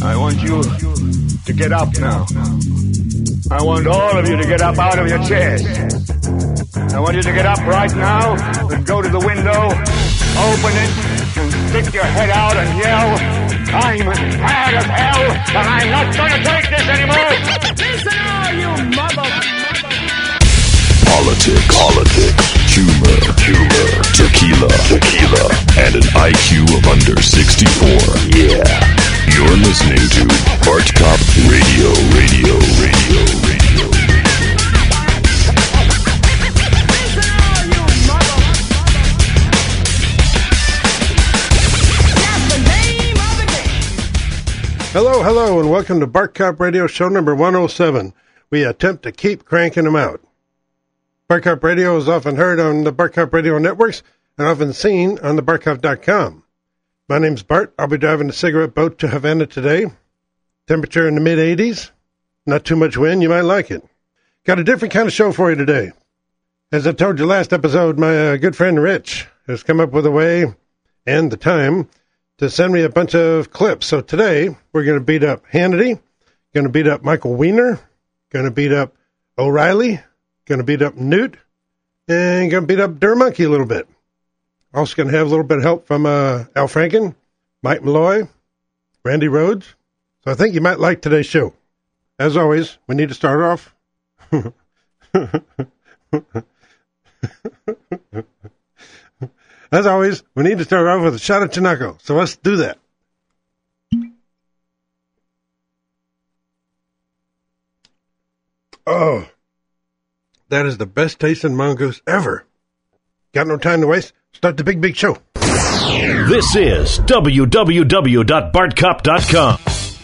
I want you to get up now. I want all of you to get up out of your chairs. I want you to get up right now and go to the window, open it, and stick your head out and yell, I'm mad as hell, and I'm not going to take this anymore! Listen, all you mother... Politics, humor, tequila, and an IQ of under 64. Yeah. You're listening to Bart Cop Radio. Hello, and welcome to Bart Cop Radio show number 107. We attempt to keep cranking them out. Bart Cop Radio is often heard on the Bart Cop Radio networks and often seen on the BartCop.com. My name's Bart. I'll be driving a cigarette boat to Havana today. Temperature in the mid-80s. Not too much wind. You might like it. Got a different kind of show for you today. As I told you last episode, my good friend Rich has come up with a way and the time to send me a bunch of clips. So today, we're going to beat up Hannity, going to beat up Michael Weiner, going to beat up O'Reilly, going to beat up Newt, and going to beat up Dermonkey a little bit. Also going to have a little bit of help from Al Franken, Mike Malloy, Randy Rhodes. So I think you might like today's show. As always, we need to start off. As always, we need to start off with a shot of Chinaco. So let's do that. Oh, that is the best tasting mongoose ever. Got no time to waste. Start the big show. This is www.bartcop.com.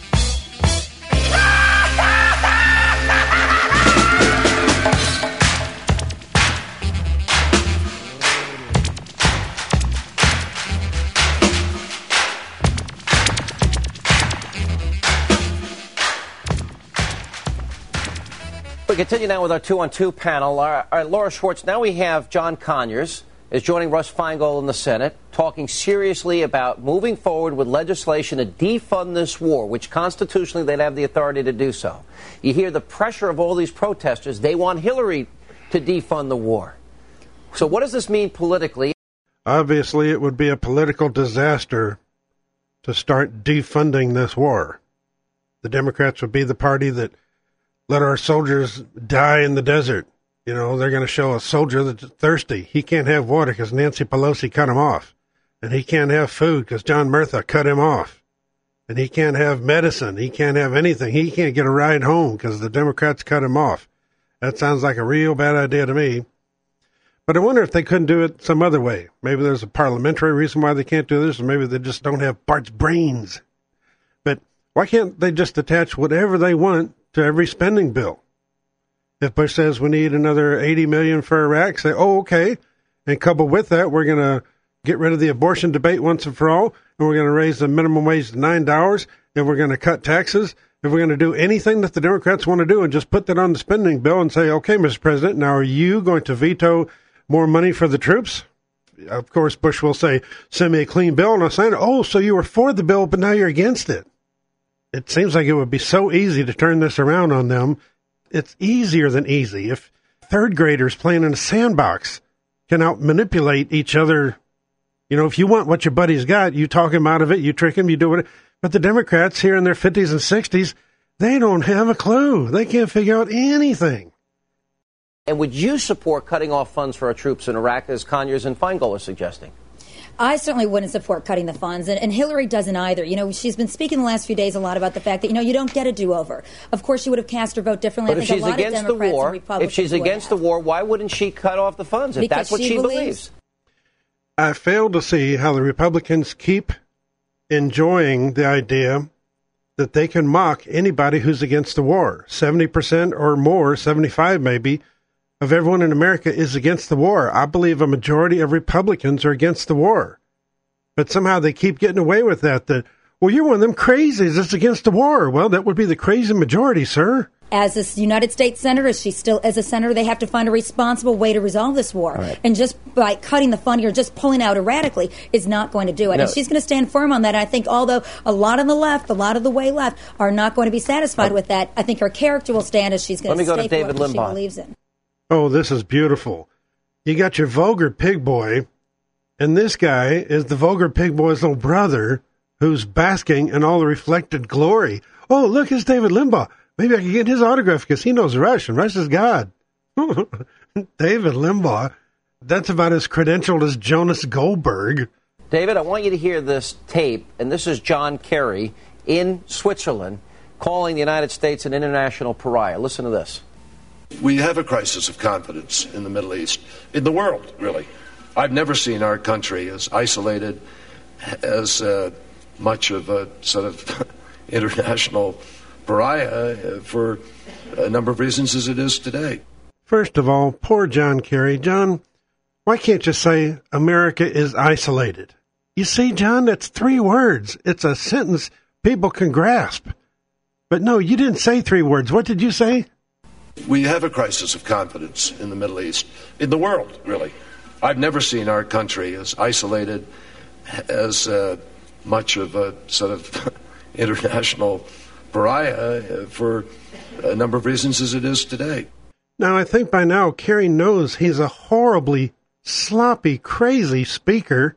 We continue now with our 2-on-2 panel. Laura Schwartz, now we have John Conyers is joining Russ Feingold in the Senate, talking seriously about moving forward with legislation to defund this war, which constitutionally they'd have the authority to do so. You hear the pressure of all these protesters. They want Hillary to defund the war. So what does this mean politically? Obviously, it would be a political disaster to start defunding this war. The Democrats would be the party that let our soldiers die in the desert. You know, they're going to show a soldier that's thirsty. He can't have water because Nancy Pelosi cut him off. And he can't have food because John Murtha cut him off. And he can't have medicine. He can't have anything. He can't get a ride home because the Democrats cut him off. That sounds like a real bad idea to me. But I wonder if they couldn't do it some other way. Maybe there's a parliamentary reason why they can't do this, or maybe they just don't have Bart's brains. But why can't they just attach whatever they want to every spending bill? If Bush says we need another $80 million for Iraq, say, oh, okay. And coupled with that, we're going to get rid of the abortion debate once and for all, and we're going to raise the minimum wage to $9, and we're going to cut taxes, and we're going to do anything that the Democrats want to do and just put that on the spending bill and say, okay, Mr. President, now are you going to veto more money for the troops? Of course, Bush will say, send me a clean bill, and I'll sign it. Oh, so you were for the bill, but now you're against it. It seems like it would be so easy to turn this around on them. It's easier than easy. If third graders playing in a sandbox can out-manipulate each other, you know, if you want what your buddy's got, you talk him out of it, you trick him, you do it. But the Democrats here in their 50s and 60s, they don't have a clue. They can't figure out anything. And would you support cutting off funds for our troops in Iraq, as Conyers and Feingold are suggesting? I certainly wouldn't support cutting the funds, and Hillary doesn't either. You know, she's been speaking the last few days a lot about the fact that, you know, you don't get a do-over. Of course, she would have cast her vote differently. But if she's against the war, why wouldn't she cut off the funds if that's what she believes? I fail to see how the Republicans keep enjoying the idea that they can mock anybody who's against the war. 70% or more, 75 maybe, of everyone in America is against the war. I believe a majority of Republicans are against the war. But somehow they keep getting away with that, well, you're one of them crazies that's against the war. Well, that would be the crazy majority, sir. As a United States senator, she's still as a senator, they have to find a responsible way to resolve this war. Right. And just by cutting the funding or just pulling out erratically is not going to do it. No. And she's going to stand firm on that. And I think although a lot of the left, a lot of the way left, are not going to be satisfied with that, I think her character will stand as she's going to stay for what she believes in. Oh, this is beautiful. You got your vulgar pig boy, and this guy is the vulgar pig boy's little brother who's basking in all the reflected glory. Oh, look, it's David Limbaugh. Maybe I can get his autograph because he knows Russian. Russia's God. David Limbaugh. That's about as credentialed as Jonas Goldberg. David, I want you to hear this tape, and this is John Kerry in Switzerland calling the United States an international pariah. Listen to this. We have a crisis of confidence in the Middle East, in the world, really. I've never seen our country as isolated, as much of a sort of international pariah for a number of reasons as it is today. First of all, poor John Kerry. John, why can't you say America is isolated? You see, John, that's 3 words. It's a sentence people can grasp. But no, you didn't say 3 words. What did you say? We have a crisis of confidence in the Middle East, in the world, really. I've never seen our country as isolated, as much of a sort of international pariah for a number of reasons as it is today. Now, I think by now Kerry knows he's a horribly sloppy, crazy speaker.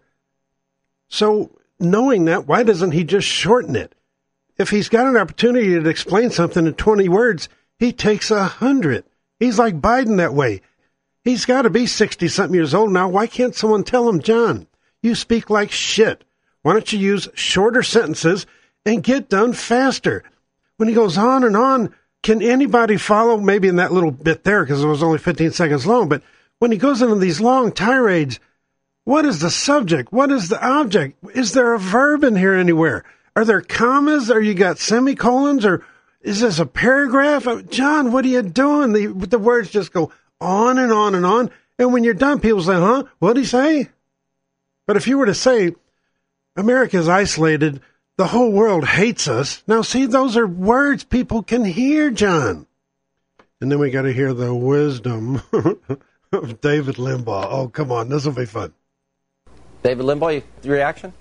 So, knowing that, why doesn't he just shorten it? If he's got an opportunity to explain something in 20 words, he takes 100. He's like Biden that way. He's got to be 60-something years old now. Why can't someone tell him, John, you speak like shit. Why don't you use shorter sentences and get done faster? When he goes on and on, can anybody follow? Maybe in that little bit there, because it was only 15 seconds long. But when he goes into these long tirades, what is the subject? What is the object? Is there a verb in here anywhere? Are there commas? Or you got semicolons? Or is this a paragraph? John, what are you doing? The words just go on and on and on. And when you're done, people say, huh? What did he say? But if you were to say, America is isolated, the whole world hates us. Now, see, those are words people can hear, John. And then we got to hear the wisdom of David Limbaugh. Oh, come on. This will be fun. David Limbaugh, your reaction?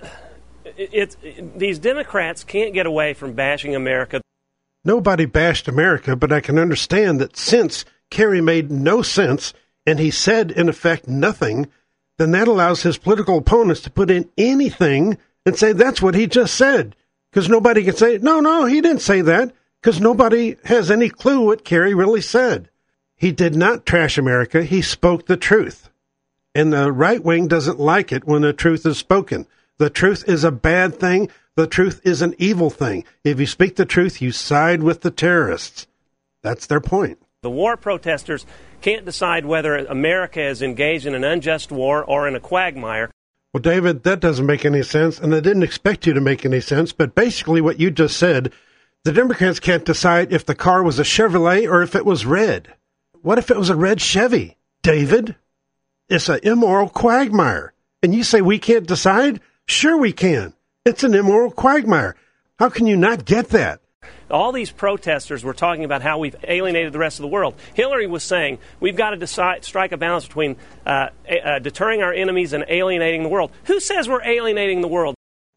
These Democrats can't get away from bashing America. Nobody bashed America, but I can understand that since Kerry made no sense and he said, in effect, nothing, then that allows his political opponents to put in anything and say that's what he just said. Because nobody can say, no, he didn't say that, because nobody has any clue what Kerry really said. He did not trash America. He spoke the truth. And the right wing doesn't like it when the truth is spoken. The truth is a bad thing. The truth is an evil thing. If you speak the truth, you side with the terrorists. That's their point. The war protesters can't decide whether America is engaged in an unjust war or in a quagmire. Well, David, that doesn't make any sense, and I didn't expect you to make any sense, but basically what you just said, the Democrats can't decide if the car was a Chevrolet or if it was red. What if it was a red Chevy, David? It's an immoral quagmire. And you say we can't decide? Sure we can. It's an immoral quagmire. How can you not get that? All these protesters were talking about how we've alienated the rest of the world. Hillary was saying we've got to strike a balance between deterring our enemies and alienating the world. Who says we're alienating the world?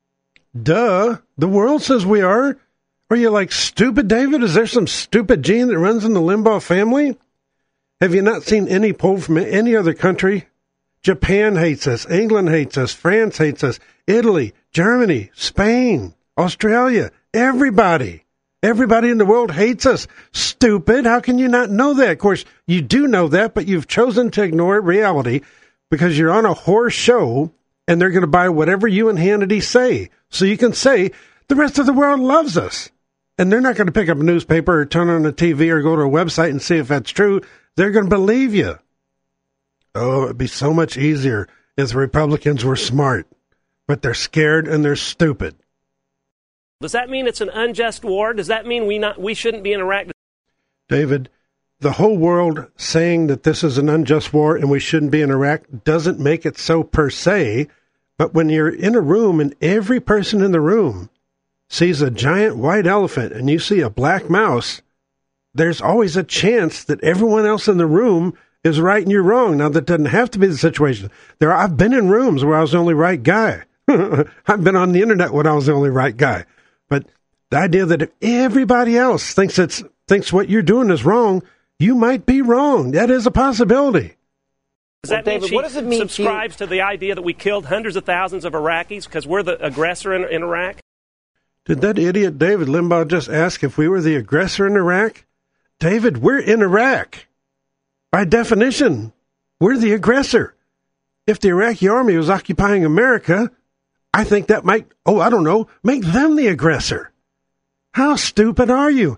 Duh. The world says we are. Are you like stupid, David? Is there some stupid gene that runs in the Limbaugh family? Have you not seen any poll from any other country? Japan hates us. England hates us. France hates us. Italy, Germany, Spain, Australia, everybody. Everybody in the world hates us. Stupid. How can you not know that? Of course, you do know that, but you've chosen to ignore reality because you're on a horse show and they're going to buy whatever you and Hannity say. So you can say, the rest of the world loves us. And they're not going to pick up a newspaper or turn on the TV or go to a website and see if that's true. They're going to believe you. Oh, it'd be so much easier if the Republicans were smart. But they're scared and they're stupid. Does that mean it's an unjust war? Does that mean we shouldn't be in Iraq? David, the whole world saying that this is an unjust war and we shouldn't be in Iraq doesn't make it so per se. But when you're in a room and every person in the room sees a giant white elephant and you see a black mouse, there's always a chance that everyone else in the room is right and you're wrong. Now, that doesn't have to be the situation. I've been in rooms where I was the only right guy. I've been on the internet when I was the only right guy. But the idea that if everybody else thinks what you're doing is wrong, you might be wrong. That is a possibility. Does that mean she subscribes to the idea that we killed hundreds of thousands of Iraqis because we're the aggressor in Iraq? Did that idiot David Limbaugh just ask if we were the aggressor in Iraq? David, we're in Iraq. By definition, we're the aggressor. If the Iraqi army was occupying America, I think that might, make them the aggressor. How stupid are you?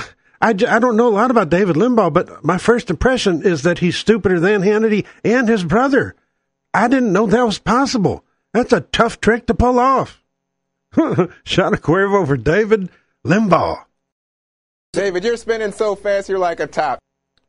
I don't know a lot about David Limbaugh, but my first impression is that he's stupider than Hannity and his brother. I didn't know that was possible. That's a tough trick to pull off. Shot a Cuervo for David Limbaugh. David, you're spinning so fast you're like a top.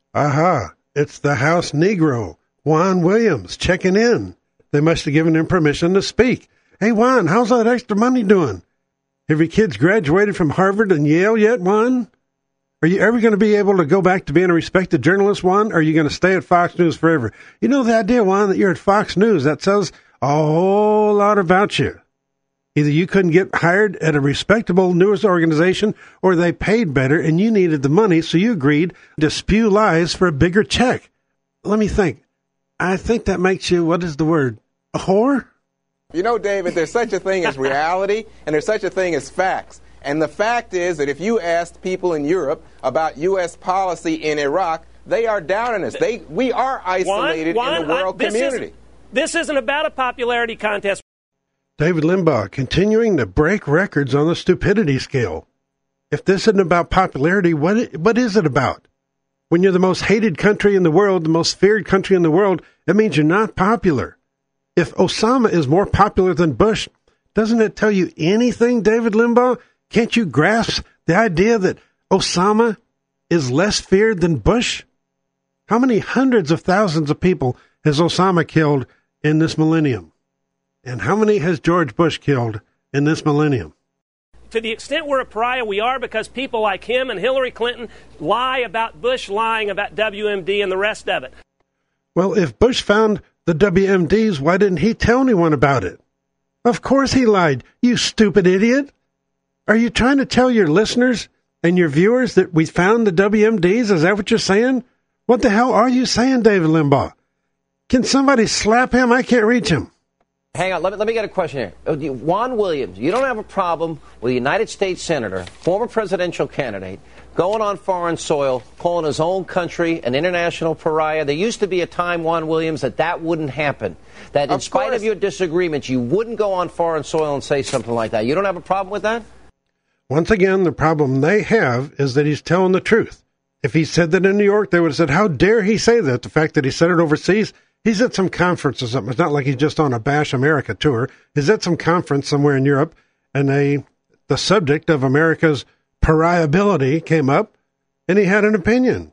Aha, it's the House Negro, Juan Williams, checking in. They must have given him permission to speak. Hey, Juan, how's that extra money doing? Have your kids graduated from Harvard and Yale yet, Juan? Are you ever going to be able to go back to being a respected journalist, Juan, or are you going to stay at Fox News forever? You know the idea, Juan, that you're at Fox News, that says a whole lot about you. Either you couldn't get hired at a respectable news organization, or they paid better and you needed the money, so you agreed to spew lies for a bigger check. Let me think. I think that makes you, what is the word, a whore? You know, David, there's such a thing as reality, and there's such a thing as facts. And the fact is that if you asked people in Europe about U.S. policy in Iraq, they are down on us. We are isolated in the world community. This isn't about a popularity contest. David Limbaugh continuing to break records on the stupidity scale. If this isn't about popularity, what is it about? When you're the most hated country in the world, the most feared country in the world, it means you're not popular. If Osama is more popular than Bush, doesn't it tell you anything, David Limbaugh? Can't you grasp the idea that Osama is less feared than Bush? How many hundreds of thousands of people has Osama killed in this millennium? And how many has George Bush killed in this millennium? To the extent we're a pariah, we are because people like him and Hillary Clinton lie about Bush lying about WMD and the rest of it. Well, if Bush found the WMDs, why didn't he tell anyone about it? Of course he lied, you stupid idiot. Are you trying to tell your listeners and your viewers that we found the WMDs? Is that what you're saying? What the hell are you saying, David Limbaugh? Can somebody slap him? I can't reach him. Hang on, let me get a question here. Juan Williams, you don't have a problem with a United States senator, former presidential candidate, going on foreign soil, calling his own country an international pariah. There used to be a time, Juan Williams, that wouldn't happen. That in spite of your disagreements, you wouldn't go on foreign soil and say something like that. You don't have a problem with that? Once again, the problem they have is that he's telling the truth. If he said that in New York, they would have said, how dare he say that? The fact that he said it overseas, he's at some conference or something. It's not like he's just on a Bash America tour. He's at some conference somewhere in Europe, and the subject of America's pariahability came up, and he had an opinion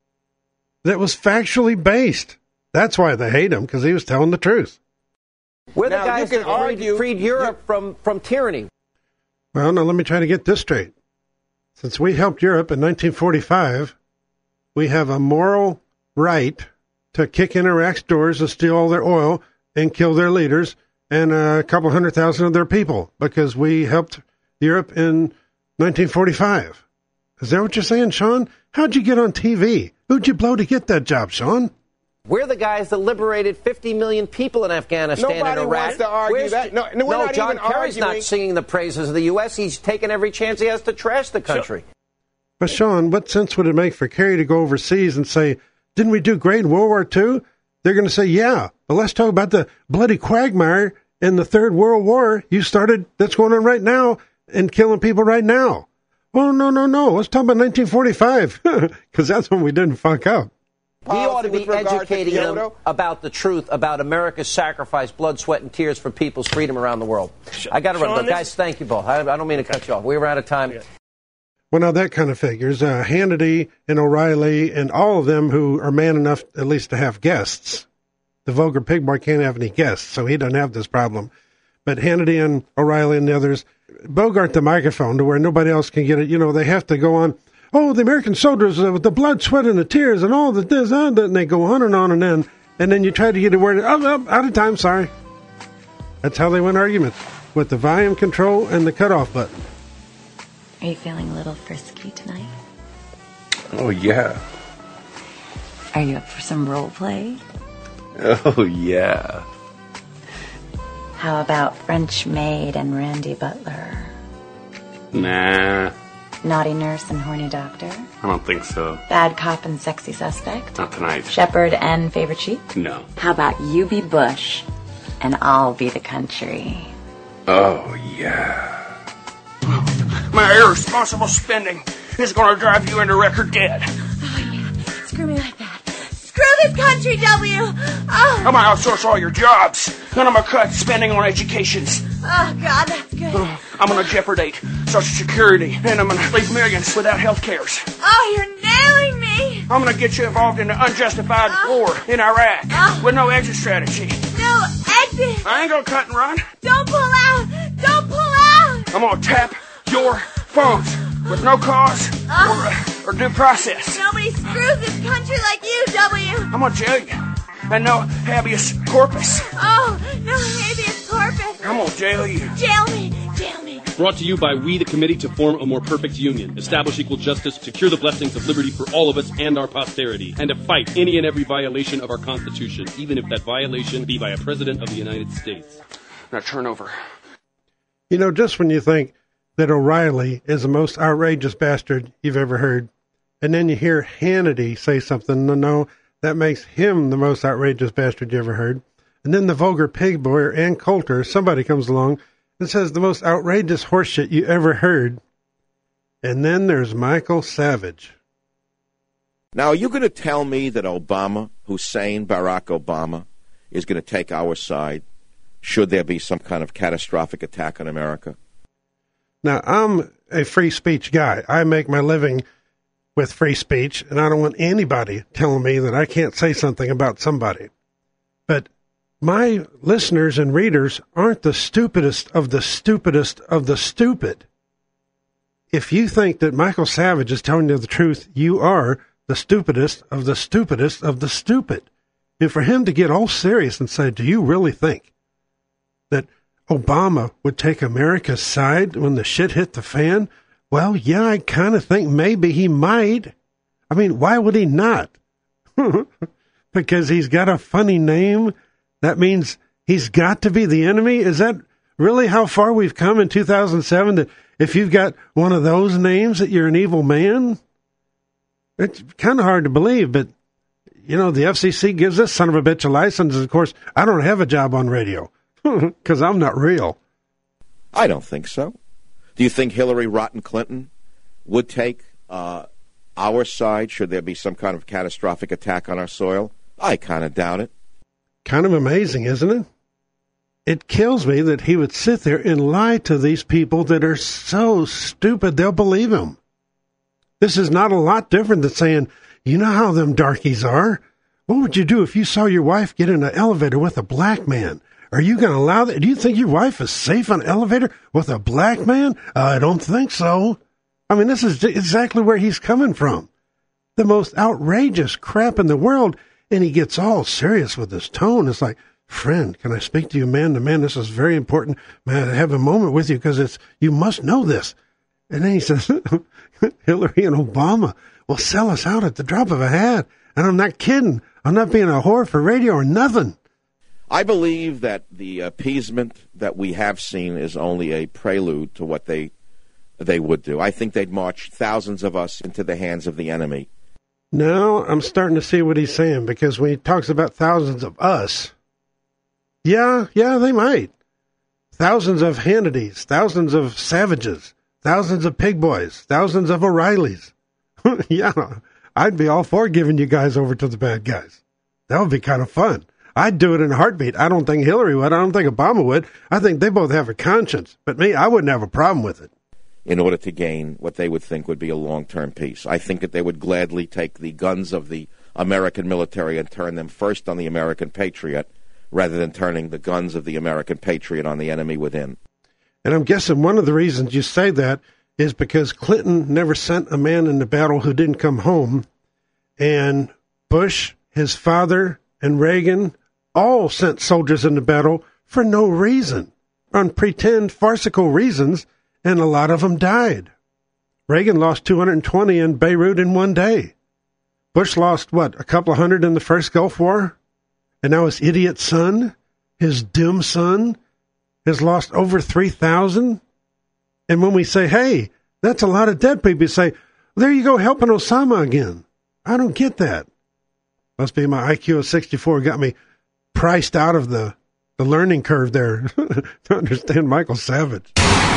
that was factually based. That's why they hate him, because he was telling the truth. We're the guys that freed Europe from tyranny. Well, now let me try to get this straight. Since we helped Europe in 1945, we have a moral right to kick in Iraq's doors and steal all their oil and kill their leaders and a couple 100,000 of their people because we helped Europe in 1945. Is that what you're saying, Sean? How'd you get on TV? Who'd you blow to get that job, Sean? We're the guys that liberated 50 million people in Afghanistan and Iraq. Nobody wants to argue that. No, John Kerry's not singing the praises of the U.S. He's taking every chance he has to trash the country. But, Sean, what sense would it make for Kerry to go overseas and say, didn't we do great in World War II? They're going to say, yeah, but let's talk about the bloody quagmire in the Third World War you started, that's going on right now, and killing people right now. Oh, no. Let's talk about 1945, because that's when we didn't fuck up. He ought to be educating them about the truth, about America's sacrifice, blood, sweat, and tears for people's freedom around the world. I got to run. But guys, thank you both. I don't mean to cut you off. We were out of time. Well, now that kind of figures. Hannity and O'Reilly and all of them who are man enough at least to have guests. The vulgar pig boy can't have any guests, so he doesn't have this problem. But Hannity and O'Reilly and the others bogart the microphone to where nobody else can get it. You know, they have to go on oh, the American soldiers with the blood, sweat, and the tears, and all that this, and they go on, and then you try to get a word, out of time, sorry. That's how they win arguments, with the volume control and the cutoff button. Are you feeling a little frisky tonight? Oh, yeah. Are you up for some role play? Oh, yeah. How about French Maid and Randy Butler? Nah. Naughty Nurse and Horny Doctor? I don't think so. Bad Cop and Sexy Suspect? Not tonight. Shepherd and Favorite Sheep? No. How about you be Bush and I'll be the country? Oh, yeah. My irresponsible spending is going to drive you into record debt. Oh, yeah. Screw me like that. Screw this country, W. Oh. I'm going to outsource all your jobs, and I'm going to cut spending on educations. Oh, God, that's good. I'm going to jeopardate Social Security, and I'm going to leave millions without health cares. Oh, you're nailing me. I'm going to get you involved in the unjustified war in Iraq with no exit strategy. No exit. I ain't going to cut and run. Don't pull out. Don't pull out. I'm going to tap your phones with no cause or due process. Nobody screws this country like you, W. I'm going to jail you. And no habeas corpus. Oh, no habeas corpus. I'm going to jail you. Jail me. Jail me. Brought to you by We, the Committee to Form a More Perfect Union. Establish equal justice, secure the blessings of liberty for all of us and our posterity, and to fight any and every violation of our Constitution, even if that violation be by a President of the United States. Now turn over. You know, just when you think that O'Reilly is the most outrageous bastard you've ever heard, and then you hear Hannity say something, no, that makes him the most outrageous bastard you ever heard, and then the vulgar pig boy or Ann Coulter, somebody comes along and says the most outrageous horseshit you ever heard, and then there's Michael Savage. Now, are you going to tell me that Obama, Hussein Barack Obama, is going to take our side should there be some kind of catastrophic attack on America? Now, I'm a free speech guy. I make my living with free speech, and I don't want anybody telling me that I can't say something about somebody. But my listeners and readers aren't the stupidest of the stupidest of the stupid. If you think that Michael Savage is telling you the truth, you are the stupidest of the stupidest of the stupid. And for him to get all serious and say, do you really think that Obama would take America's side when the shit hit the fan? Well, yeah, I kind of think maybe he might. I mean, why would he not? Because he's got a funny name? That means he's got to be the enemy? Is that really how far we've come in 2007, that if you've got one of those names that you're an evil man? It's kind of hard to believe, but, you know, the FCC gives this son of a bitch a license. Of course, I don't have a job on radio because I'm not real. I don't think so. Do you think Hillary Rotten Clinton would take our side should there be some kind of catastrophic attack on our soil? I kind of doubt it. Kind of amazing, isn't it? It kills me that he would sit there and lie to these people that are so stupid they'll believe him. This is not a lot different than saying, you know how them darkies are? What would you do if you saw your wife get in an elevator with a black man? Are you going to allow that? Do you think your wife is safe on an elevator with a black man? I don't think so. I mean, this is exactly where he's coming from. The most outrageous crap in the world, and he gets all serious with his tone. It's like, friend, can I speak to you man to man? This is very important. Man, I have a moment with you because you must know this. And then he says, Hillary and Obama will sell us out at the drop of a hat. And I'm not kidding. I'm not being a whore for radio or nothing. I believe that the appeasement that we have seen is only a prelude to what they would do. I think they'd march thousands of us into the hands of the enemy. No, I'm starting to see what he's saying, because when he talks about thousands of us, yeah, they might. Thousands of Hannitys, thousands of Savages, thousands of Pig Boys, thousands of O'Reillys. Yeah, I'd be all for giving you guys over to the bad guys. That would be kind of fun. I'd do it in a heartbeat. I don't think Hillary would. I don't think Obama would. I think they both have a conscience. But me, I wouldn't have a problem with it. In order to gain what they would think would be a long-term peace. I think that they would gladly take the guns of the American military and turn them first on the American patriot, rather than turning the guns of the American patriot on the enemy within. And I'm guessing one of the reasons you say that is because Clinton never sent a man into battle who didn't come home, and Bush, his father, and Reagan all sent soldiers into battle for no reason, on pretend farcical reasons, and a lot of them died. Reagan lost 220 in Beirut in one day. Bush lost, a couple of hundred in the first Gulf War? And now his idiot son, his dim son, has lost over 3,000? And when we say, hey, that's a lot of dead people, you say, there you go, helping Osama again. I don't get that. Must be my IQ of 64 got me priced out of the learning curve there to understand Michael Savage.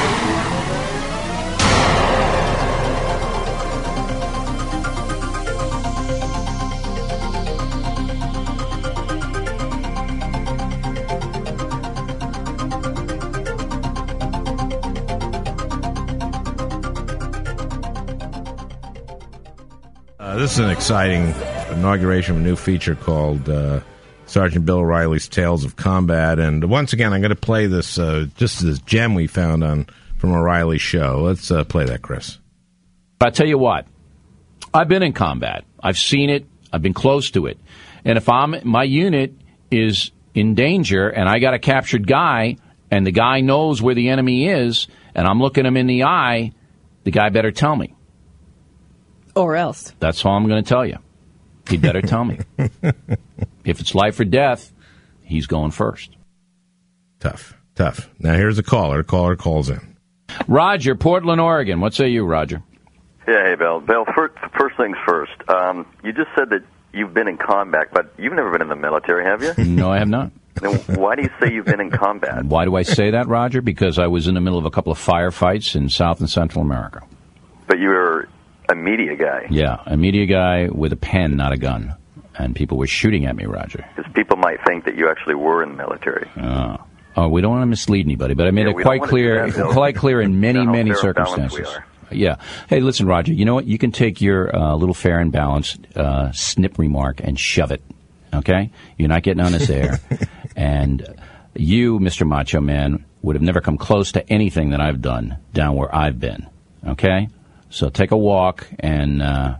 This is an exciting inauguration of a new feature called Sergeant Bill O'Reilly's Tales of Combat. And once again, I'm going to play this, just this gem we found from O'Reilly's show. Let's play that, Chris. I tell you what, I've been in combat. I've seen it. I've been close to it. And if my unit is in danger and I got a captured guy and the guy knows where the enemy is and I'm looking him in the eye, the guy better tell me. Or else. That's all I'm going to tell you. He better tell me. If it's life or death, he's going first. Tough. Now here's a caller. The caller calls in. Roger, Portland, Oregon. What say you, Roger? Yeah, hey, Bill. Bill, first things first. You just said that you've been in combat, but you've never been in the military, have you? No, I have not. Then why do you say you've been in combat? Why do I say that, Roger? Because I was in the middle of a couple of firefights in South and Central America. But you were a media guy. Yeah, a media guy with a pen, not a gun. And people were shooting at me, Roger. Because people might think that you actually were in the military. Oh, we don't want to mislead anybody, but I made it quite clear in many circumstances. Yeah. Hey, listen, Roger, you know what? You can take your little fair and balanced snip remark and shove it, okay? You're not getting on this air. And you, Mr. Macho Man, would have never come close to anything that I've done down where I've been, okay? So take a walk and,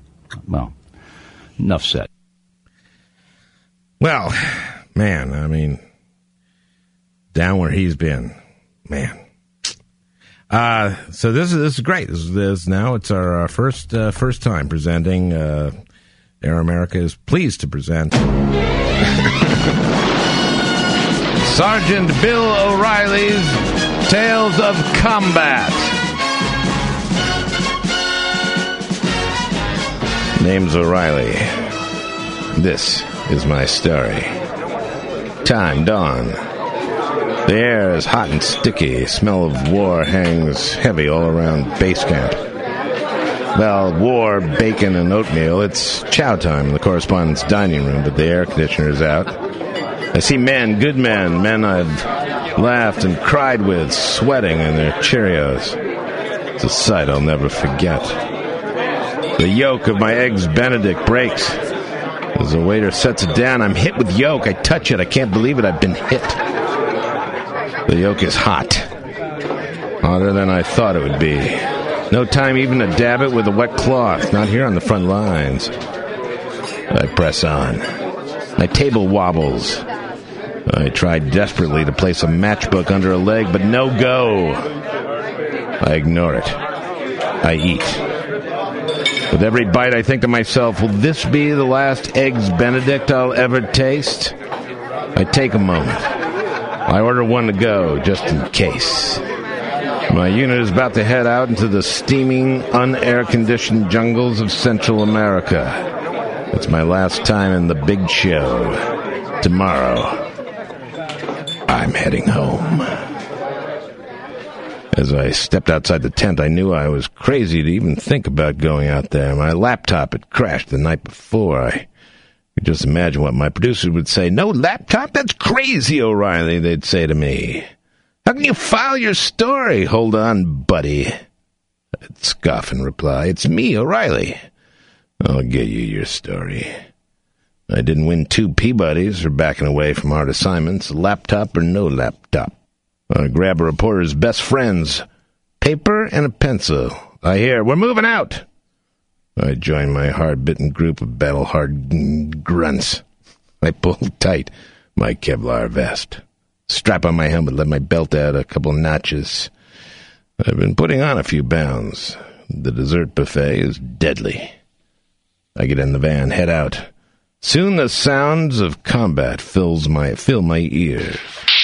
enough said. Well, man, I mean, down where he's been, man. So this is great. This now it's our first time presenting. Air America is pleased to present Sergeant Bill O'Reilly's Tales of Combat. Name's O'Reilly. This is my story. Time, dawn. The air is hot and sticky. Smell of war hangs heavy all around base camp. Well, war, bacon, and oatmeal. It's chow time in the correspondent's dining room, but the air conditioner is out. I see men, good men I've laughed and cried with, sweating in their Cheerios. It's a sight I'll never forget. The yolk of my Eggs Benedict breaks. As the waiter sets it down, I'm hit with yolk. I touch it. I can't believe it. I've been hit. The yolk is hot. Hotter than I thought it would be. No time even to dab it with a wet cloth. Not here on the front lines. I press on. My table wobbles. I tried desperately to place a matchbook under a leg, but no go. I ignore it. I eat. With every bite, I think to myself, will this be the last Eggs Benedict I'll ever taste? I take a moment. I order one to go, just in case. My unit is about to head out into the steaming, unair-conditioned jungles of Central America. It's my last time in the big show. Tomorrow, I'm heading home. As I stepped outside the tent, I knew I was crazy to even think about going out there. My laptop had crashed the night before. I could just imagine what my producers would say. No laptop? That's crazy, O'Reilly, they'd say to me. How can you file your story? Hold on, buddy. I'd scoff and reply, it's me, O'Reilly. I'll get you your story. I didn't win 2 Peabodys for backing away from hard assignments, laptop or no laptop. I grab a reporter's best friends, paper and a pencil. I hear, we're moving out. I join my hard-bitten group of battle-hard grunts. I pull tight my Kevlar vest, strap on my helmet, let my belt out a couple notches. I've been putting on a few pounds. The dessert buffet is deadly. I get in the van, head out. Soon the sounds of combat fill my ears.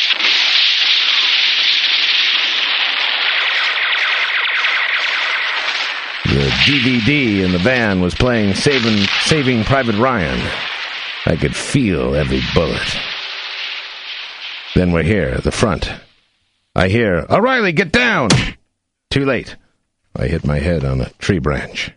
The DVD in the van was playing Saving Private Ryan. I could feel every bullet. Then we're here, the front. I hear, O'Reilly, get down! Too late. I hit my head on a tree branch.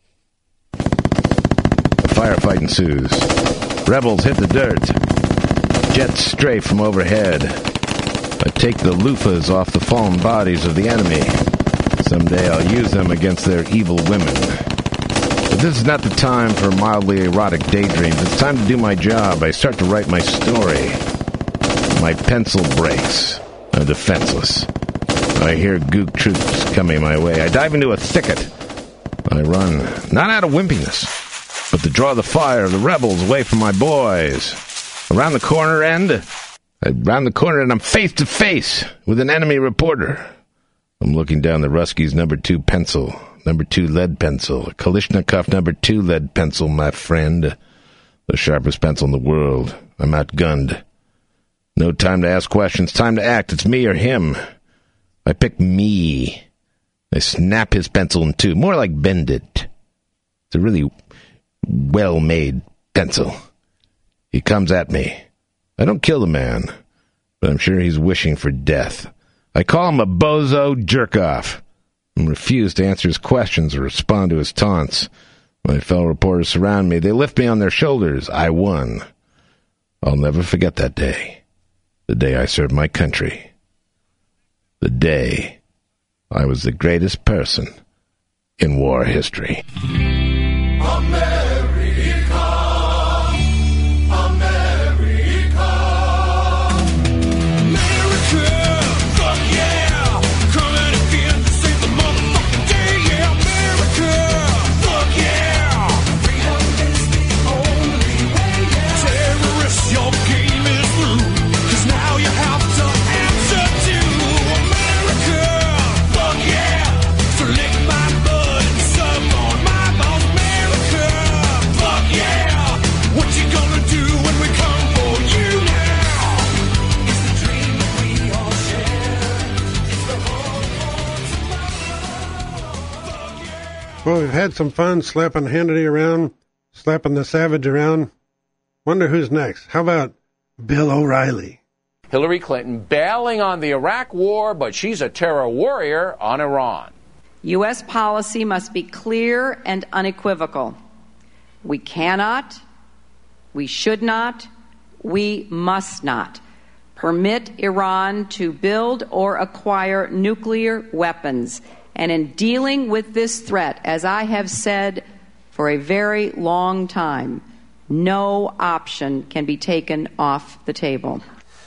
A firefight ensues. Rebels hit the dirt. Jets strafe from overhead. I take the loofahs off the fallen bodies of the enemy. Someday I'll use them against their evil women. But this is not the time for mildly erotic daydreams. It's time to do my job. I start to write my story. My pencil breaks. I'm defenseless. I hear Gook troops coming my way. I dive into a thicket. I run, not out of wimpiness, but to draw the fire of the rebels away from my boys. Around the corner and I'm face to face with an enemy reporter. I'm looking down the Ruskies number 2 pencil, number 2 lead pencil, a Kalashnikov number 2 lead pencil, my friend. The sharpest pencil in the world. I'm outgunned. No time to ask questions, time to act. It's me or him. I pick me. I snap his pencil in two, more like bend it. It's a really well-made pencil. He comes at me. I don't kill the man, but I'm sure he's wishing for death. I call him a bozo jerk-off and refuse to answer his questions or respond to his taunts. My fellow reporters surround me. They lift me on their shoulders. I won. I'll never forget that day. The day I served my country. The day I was the greatest person in war history. Well, we've had some fun slapping Hannity around, slapping the Savage around. Wonder who's next. How about Bill O'Reilly? Hillary Clinton bailing on the Iraq war, but she's a terror warrior on Iran. U.S. policy must be clear and unequivocal. We cannot, we should not, we must not permit Iran to build or acquire nuclear weapons. And in dealing with this threat, as I have said for a very long time, no option can be taken off the table.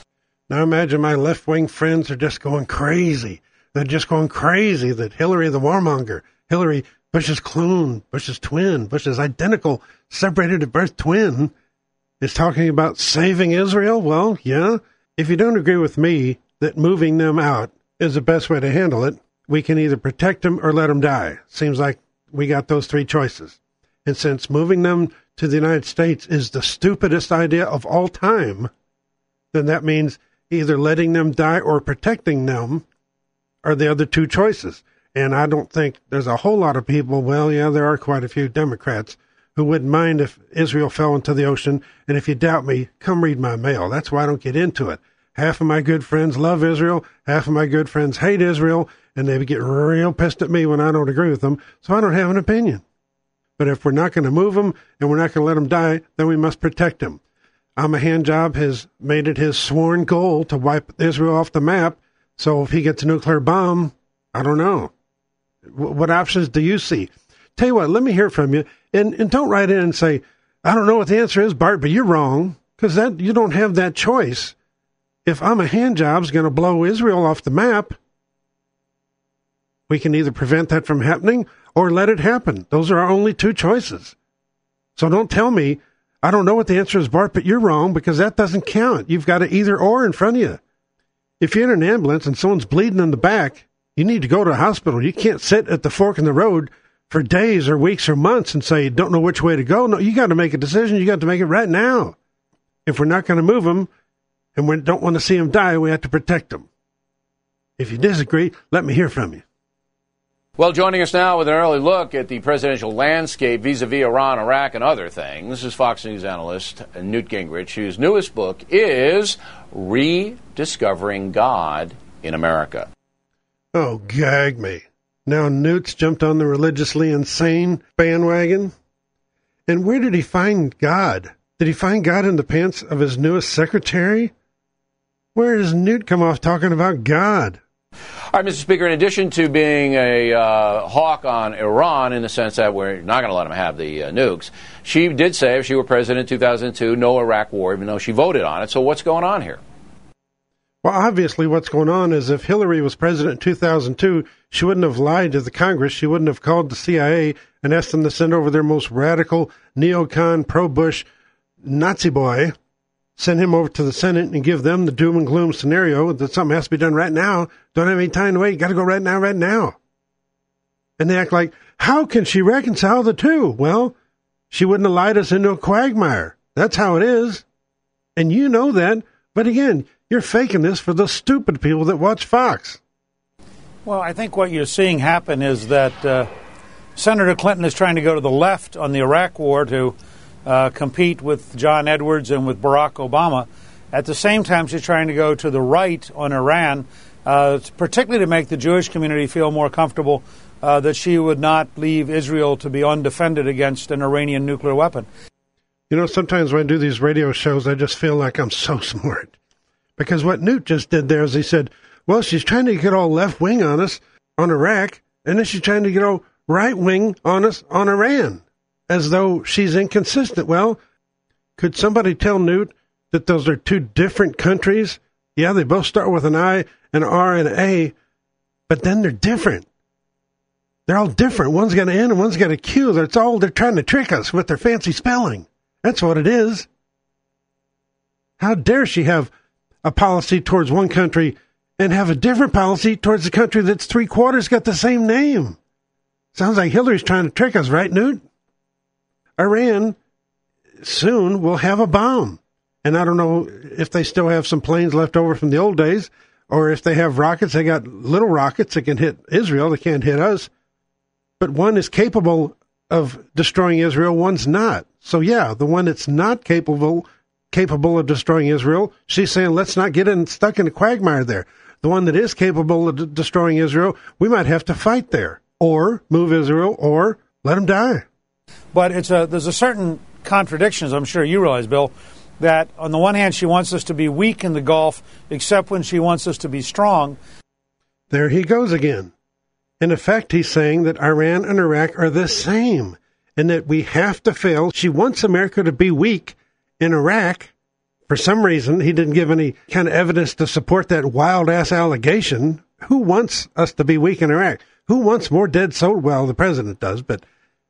Now imagine my left-wing friends are just going crazy. They're just going crazy that Hillary the warmonger, Hillary, Bush's clone, Bush's twin, Bush's identical, separated at birth twin, is talking about saving Israel. Well, yeah, if you don't agree with me that moving them out is the best way to handle it, we can either protect them or let them die. Seems like we got those three choices. And since moving them to the United States is the stupidest idea of all time, then that means either letting them die or protecting them are the other two choices. And I don't think there's a whole lot of people, well, yeah, there are quite a few Democrats who wouldn't mind if Israel fell into the ocean. And if you doubt me, come read my mail. That's why I don't get into it. Half of my good friends love Israel. Half of my good friends hate Israel. And they get real pissed at me when I don't agree with them. So I don't have an opinion. But if we're not going to move them and we're not going to let them die, then we must protect them. Ahmadinejad has made it his sworn goal to wipe Israel off the map. So if he gets a nuclear bomb, I don't know. What options do you see? Tell you what, let me hear from you. And don't write in and say, I don't know what the answer is, Bart, but you're wrong. Because you don't have that choice. If Ahmadinejad's going to blow Israel off the map, We can either prevent that from happening or let it happen. Those are our only two choices. So don't tell me, I don't know what the answer is, Bart, but you're wrong, because that doesn't count. You've got an either or in front of you. If you're in an ambulance and someone's bleeding in the back, you need to go to a hospital. You can't sit at the fork in the road for days or weeks or months and say, don't know which way to go. No, you got to make a decision. You got to make it right now. If we're not going to move them and we don't want to see them die, we have to protect them. If you disagree, let me hear from you. Well, joining us now with an early look at the presidential landscape vis-a-vis Iran, Iraq, and other things is Fox News analyst Newt Gingrich, whose newest book is Rediscovering God in America. Oh, gag me. Now Newt's jumped on the religiously insane bandwagon. And where did he find God? Did he find God in the pants of his newest secretary? Where does Newt come off talking about God? All right, Mr. Speaker, in addition to being a hawk on Iran in the sense that we're not going to let them have the nukes, she did say if she were president in 2002, no Iraq war, even though she voted on it. So what's going on here? Well, obviously what's going on is if Hillary was president in 2002, she wouldn't have lied to the Congress. She wouldn't have called the CIA and asked them to send over their most radical neocon, pro-Bush Nazi boy, send him over to the Senate and give them the doom and gloom scenario that something has to be done right now. Don't have any time to wait. You got to go right now. And they act like, how can she reconcile the two? Well, she wouldn't have lied us into a quagmire. That's how it is. And you know that. But again, you're faking this for the stupid people that watch Fox. Well, I think what you're seeing happen is that Senator Clinton is trying to go to the left on the Iraq war to compete with John Edwards and with Barack Obama. At the same time, she's trying to go to the right on Iran, particularly to make the Jewish community feel more comfortable that she would not leave Israel to be undefended against an Iranian nuclear weapon. You know, sometimes when I do these radio shows, I just feel like I'm so smart. Because what Newt just did there is he said, well, she's trying to get all left-wing on us on Iraq, and then she's trying to get all right-wing on us on Iran, as though she's inconsistent. Well, could somebody tell Newt that those are two different countries? Yeah, they both start with an I, an R, and an A, but then they're different. They're all different. One's got an N and one's got a Q. They're trying to trick us with their fancy spelling. That's what it is. How dare she have a policy towards one country and have a different policy towards the country that's three-quarters got the same name? Sounds like Hillary's trying to trick us, right, Newt? Iran soon will have a bomb. And I don't know if they still have some planes left over from the old days, or if they have rockets. They got little rockets that can hit Israel. They can't hit us. But one is capable of destroying Israel, one's not. So yeah, the one that's not capable of destroying Israel, she's saying, let's not get stuck in a quagmire there. The one that is capable of destroying Israel, we might have to fight there, or move Israel, or let them die. But there's a certain contradiction, as I'm sure you realize, Bill, that on the one hand, she wants us to be weak in the Gulf, except when she wants us to be strong. There he goes again. In effect, he's saying that Iran and Iraq are the same, and that we have to fail. She wants America to be weak in Iraq. For some reason, he didn't give any kind of evidence to support that wild-ass allegation. Who wants us to be weak in Iraq? Who wants more dead soldiers? Well, the president does, but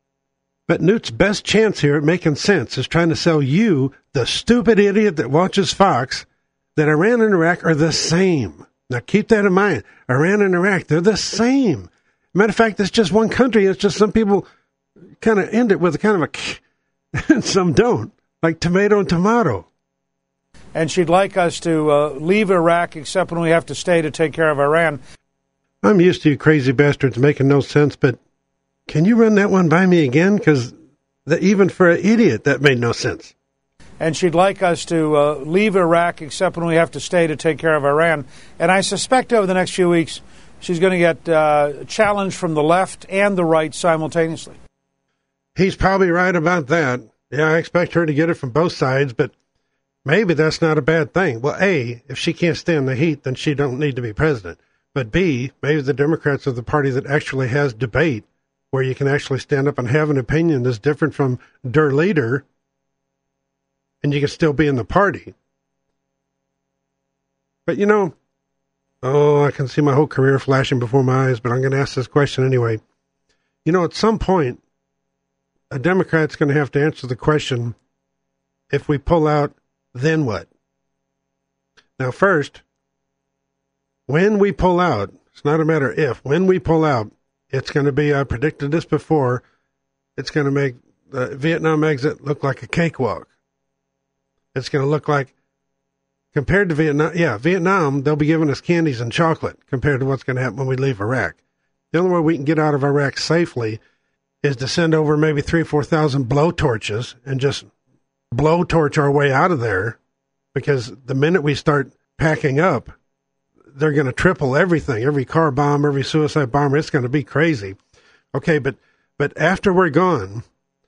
Newt's best chance here at making sense is trying to sell you, the stupid idiot that watches Fox, that Iran and Iraq are the same. Now, keep that in mind. Iran and Iraq, they're the same. Matter of fact, it's just one country. It's just some people kind of end it with a kind of a and some don't, like tomato and tomato. And she'd like us to leave Iraq except when we have to stay to take care of Iran. I'm used to you crazy bastards making no sense, but can you run that one by me again? Because even for an idiot, that made no sense. And she'd like us to leave Iraq except when we have to stay to take care of Iran. And I suspect over the next few weeks, she's going to get challenged from the left and the right simultaneously. He's probably right about that. Yeah, I expect her to get it from both sides, but maybe that's not a bad thing. Well, A, if she can't stand the heat, then she don't need to be president. But B, maybe the Democrats are the party that actually has debate, where you can actually stand up and have an opinion that's different from their leader, and you can still be in the party. But, you know, Oh, I can see my whole career flashing before my eyes, but I'm going to ask this question anyway. You know, at some point, a Democrat's going to have to answer the question, if we pull out, then what? Now, first, when we pull out, it's not a matter if, when we pull out, it's going to be, I predicted this before, it's going to make the Vietnam exit look like a cakewalk. It's going to look like, compared to Vietnam, they'll be giving us candies and chocolate compared to what's going to happen when we leave Iraq. The only way we can get out of Iraq safely is to send over maybe 3,000 or 4,000 blowtorches and just blowtorch our way out of there, because the minute we start packing up, they're going to triple everything, every car bomb, every suicide bomber. It's going to be crazy. Okay, but after we're gone,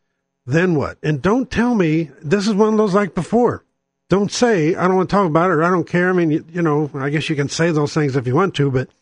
then what? And don't tell me this is one of those like before. Don't say, I don't want to talk about it, or I don't care. I mean, you know, I guess you can say those things if you want to, but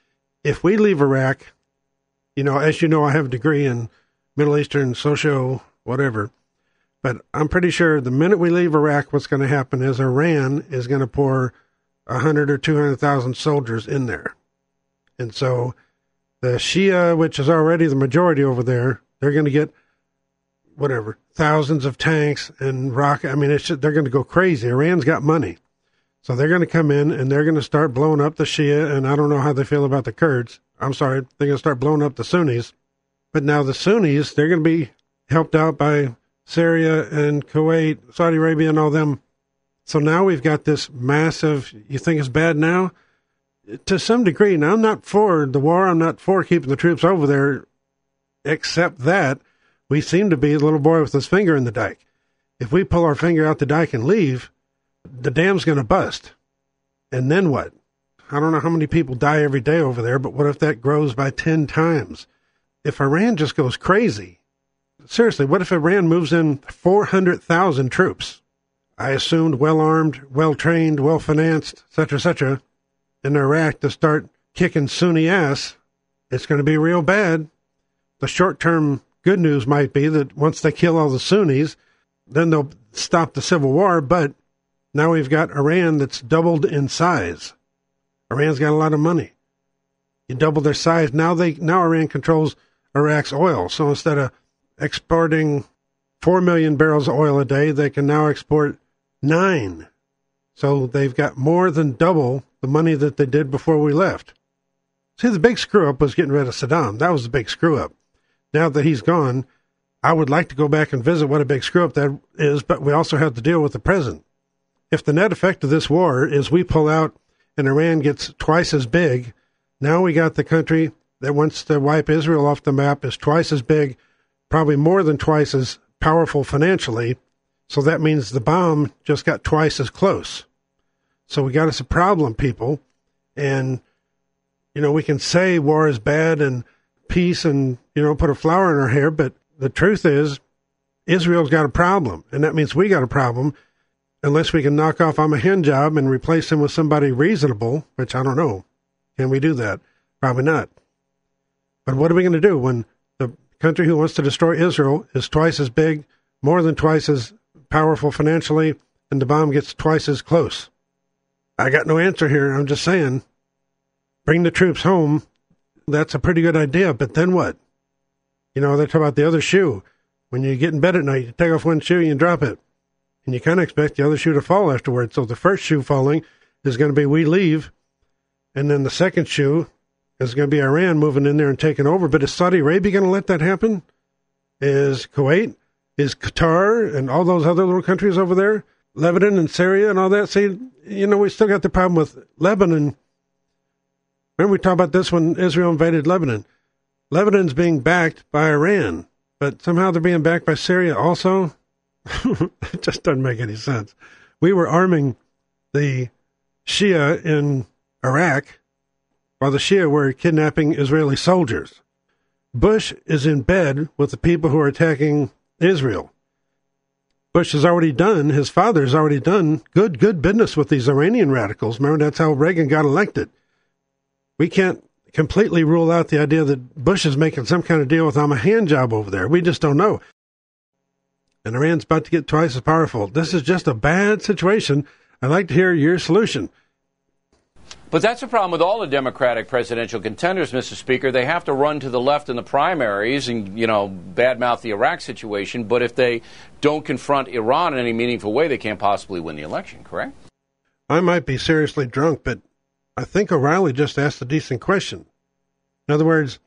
if we leave Iraq, you know, as you know, I have a degree in Middle Eastern socio whatever, but I'm pretty sure the minute we leave Iraq, what's going to happen is Iran is going to pour 100 or 200,000 soldiers in there. And so the Shia, which is already the majority over there, they're going to get whatever, thousands of tanks and rocket. I mean, they're going to go crazy. Iran's got money. So they're going to come in and they're going to start blowing up the Shia. And I don't know how they feel about the Kurds. I'm sorry. They're going to start blowing up the Sunnis. But now the Sunnis, they're going to be helped out by Syria and Kuwait, Saudi Arabia and all them. So now we've got this massive, you think it's bad now? To some degree. Now, I'm not for the war. I'm not for keeping the troops over there, except that we seem to be the little boy with his finger in the dike. If we pull our finger out the dike and leave, the dam's going to bust. And then what? I don't know how many people die every day over there, but what if that grows by 10 times? If Iran just goes crazy, seriously, what if Iran moves in 400,000 troops? I assumed well-armed, well-trained, well-financed, et cetera, in Iraq to start kicking Sunni ass. It's going to be real bad. The short-term good news might be that once they kill all the Sunnis, then they'll stop the civil war, but now we've got Iran that's doubled in size. Iran's got a lot of money. You double their size. Now Iran controls Iraq's oil. So instead of exporting 4 million barrels of oil a day, they can now export 9. So they've got more than double the money that they did before we left. See, the big screw-up was getting rid of Saddam. That was the big screw-up. Now that he's gone, I would like to go back and visit what a big screw-up that is, but we also have to deal with the present. If the net effect of this war is we pull out and Iran gets twice as big, now we got the country that wants to wipe Israel off the map is twice as big, probably more than twice as powerful financially. So that means the bomb just got twice as close. So we got us a problem, people. And, you know, we can say war is bad and peace and, you know, put a flower in our hair, but the truth is Israel's got a problem, and that means we got a problem unless we can knock off Ahmadinejad and replace him with somebody reasonable, which I don't know. Can we do that? Probably not. But what are we going to do when the country who wants to destroy Israel is twice as big, more than twice as powerful financially, and the bomb gets twice as close? I got no answer here. I'm just saying, bring the troops home. That's a pretty good idea, but then what? You know, they talk about the other shoe. When you get in bed at night, you take off one shoe and you drop it. And you kind of expect the other shoe to fall afterwards. So the first shoe falling is going to be we leave. And then the second shoe is going to be Iran moving in there and taking over. But is Saudi Arabia going to let that happen? Is Kuwait? Is Qatar and all those other little countries over there? Lebanon and Syria and all that? See, you know, we still got the problem with Lebanon. Remember we talked about this when Israel invaded Lebanon. Lebanon's being backed by Iran, but somehow they're being backed by Syria also. It just doesn't make any sense. We were arming the Shia in Iraq while the Shia were kidnapping Israeli soldiers. Bush is in bed with the people who are attacking Israel. Bush has already done, his father's already done good business with these Iranian radicals. Remember, that's how Reagan got elected. We can't completely rule out the idea that Bush is making some kind of deal with Ahmadinejad over there. We just don't know. And Iran's about to get twice as powerful. This is just a bad situation. I'd like to hear your solution. But that's the problem with all the Democratic presidential contenders, Mr. Speaker. They have to run to the left in the primaries and, badmouth the Iraq situation. But if they don't confront Iran in any meaningful way, they can't possibly win the election, correct? I might be seriously drunk, but I think O'Reilly just asked a decent question. In other words,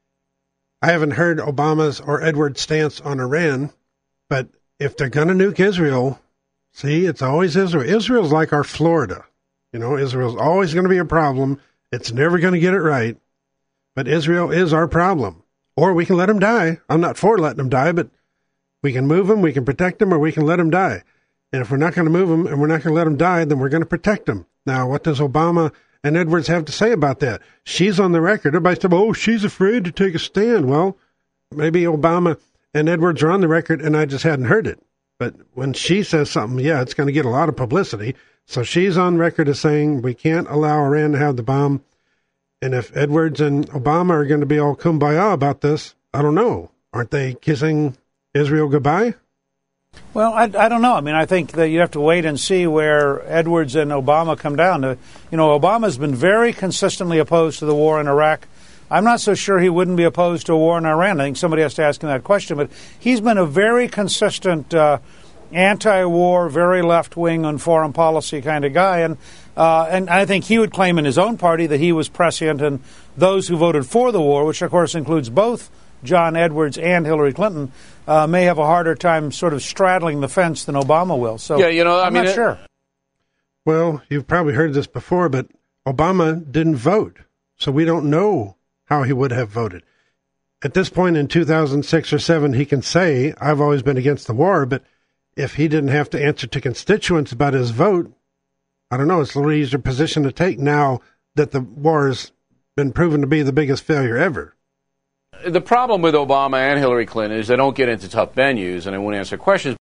I haven't heard Obama's or Edwards' stance on Iran, but if they're going to nuke Israel, see, it's always Israel. Israel's like our Florida. Israel's always going to be a problem. It's never going to get it right. But Israel is our problem. Or we can let them die. I'm not for letting them die, but we can move them, we can protect them, or we can let them die. And if we're not going to move them and we're not going to let them die, then we're going to protect them. Now, what does Obama and Edwards have to say about that? She's on the record. Everybody said, oh, she's afraid to take a stand. Well, maybe Obama and Edwards are on the record and I just hadn't heard it. But when she says something, yeah, it's going to get a lot of publicity. So she's on record as saying we can't allow Iran to have the bomb. And if Edwards and Obama are going to be all kumbaya about this, I don't know. Aren't they kissing Israel goodbye? Well, I don't know. I mean, I think that you have to wait and see where Edwards and Obama come down. Obama's been very consistently opposed to the war in Iraq. I'm not so sure he wouldn't be opposed to a war in Iran. I think somebody has to ask him that question. But he's been a very consistent anti-war, very left-wing on foreign policy kind of guy. And I think he would claim in his own party that he was prescient, and those who voted for the war, which of course includes both John Edwards and Hillary Clinton, may have a harder time sort of straddling the fence than Obama will. So yeah, I'm not sure. Well, you've probably heard this before, but Obama didn't vote, so we don't know how he would have voted. At this point in 2006 or 7, he can say, I've always been against the war, but if he didn't have to answer to constituents about his vote, I don't know, it's a little easier position to take now that the war has been proven to be the biggest failure ever. The problem with Obama and Hillary Clinton is they don't get into tough venues and they won't answer questions.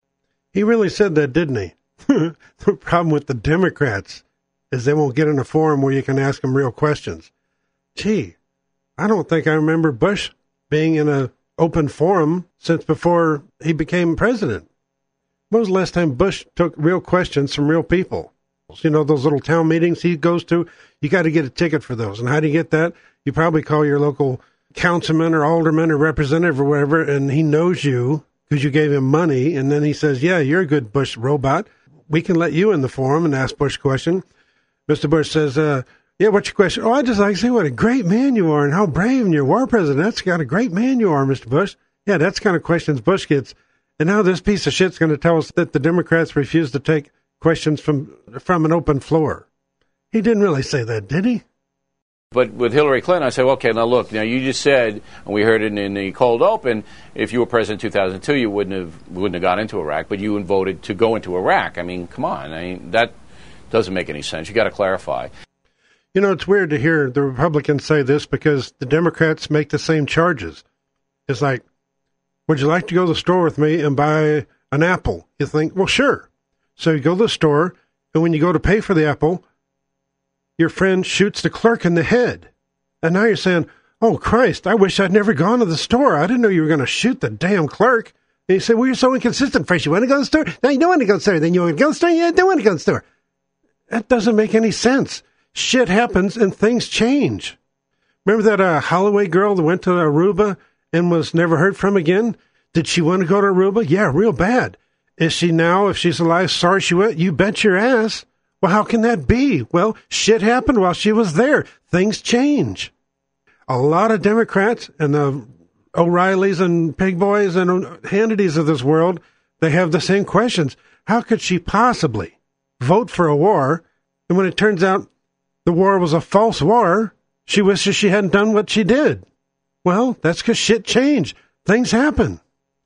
He really said that, didn't he? The problem with the Democrats is they won't get in a forum where you can ask them real questions. Gee, I don't think I remember Bush being in an open forum since before he became president. When was the last time Bush took real questions from real people? Those little town meetings he goes to, you got to get a ticket for those. And how do you get that? You probably call your local councilman or alderman or representative or whatever, and he knows you because you gave him money. And then he says, yeah, you're a good Bush robot. We can let you in the forum and ask Bush a question. Mr. Bush says, yeah, what's your question? Oh, I just like to say what a great man you are and how brave and you're war president. That's got a great man you are, Mr. Bush. Yeah, that's the kind of questions Bush gets. And now this piece of shit's going to tell us that the Democrats refuse to take questions from an open floor. He didn't really say that, did he? But with Hillary Clinton, I said, okay, now look, you just said, and we heard it in the cold open, if you were president in 2002, you wouldn't have gone into Iraq, but you voted to go into Iraq. I mean, come on. I mean, that doesn't make any sense. You got to clarify. It's weird to hear the Republicans say this because the Democrats make the same charges. It's like, would you like to go to the store with me and buy an apple? You think, well, sure. So you go to the store, and when you go to pay for the apple, your friend shoots the clerk in the head. And now you're saying, oh, Christ, I wish I'd never gone to the store. I didn't know you were going to shoot the damn clerk. And you say, well, you're so inconsistent. First you want to go to the store, now you don't want to go to the store. Then you want to go to the store, you don't want to go to the store. That doesn't make any sense. Shit happens and things change. Remember that Holloway girl that went to Aruba and was never heard from again? Did she want to go to Aruba? Yeah, real bad. Is she now, if she's alive, sorry she went? You bet your ass. Well, how can that be? Well, shit happened while she was there. Things change. A lot of Democrats and the O'Reillys and Pig Boys and Hannitys of this world, they have the same questions. How could she possibly vote for a war? And when it turns out the war was a false war, she wishes she hadn't done what she did. Well, that's because shit changed. Things happen.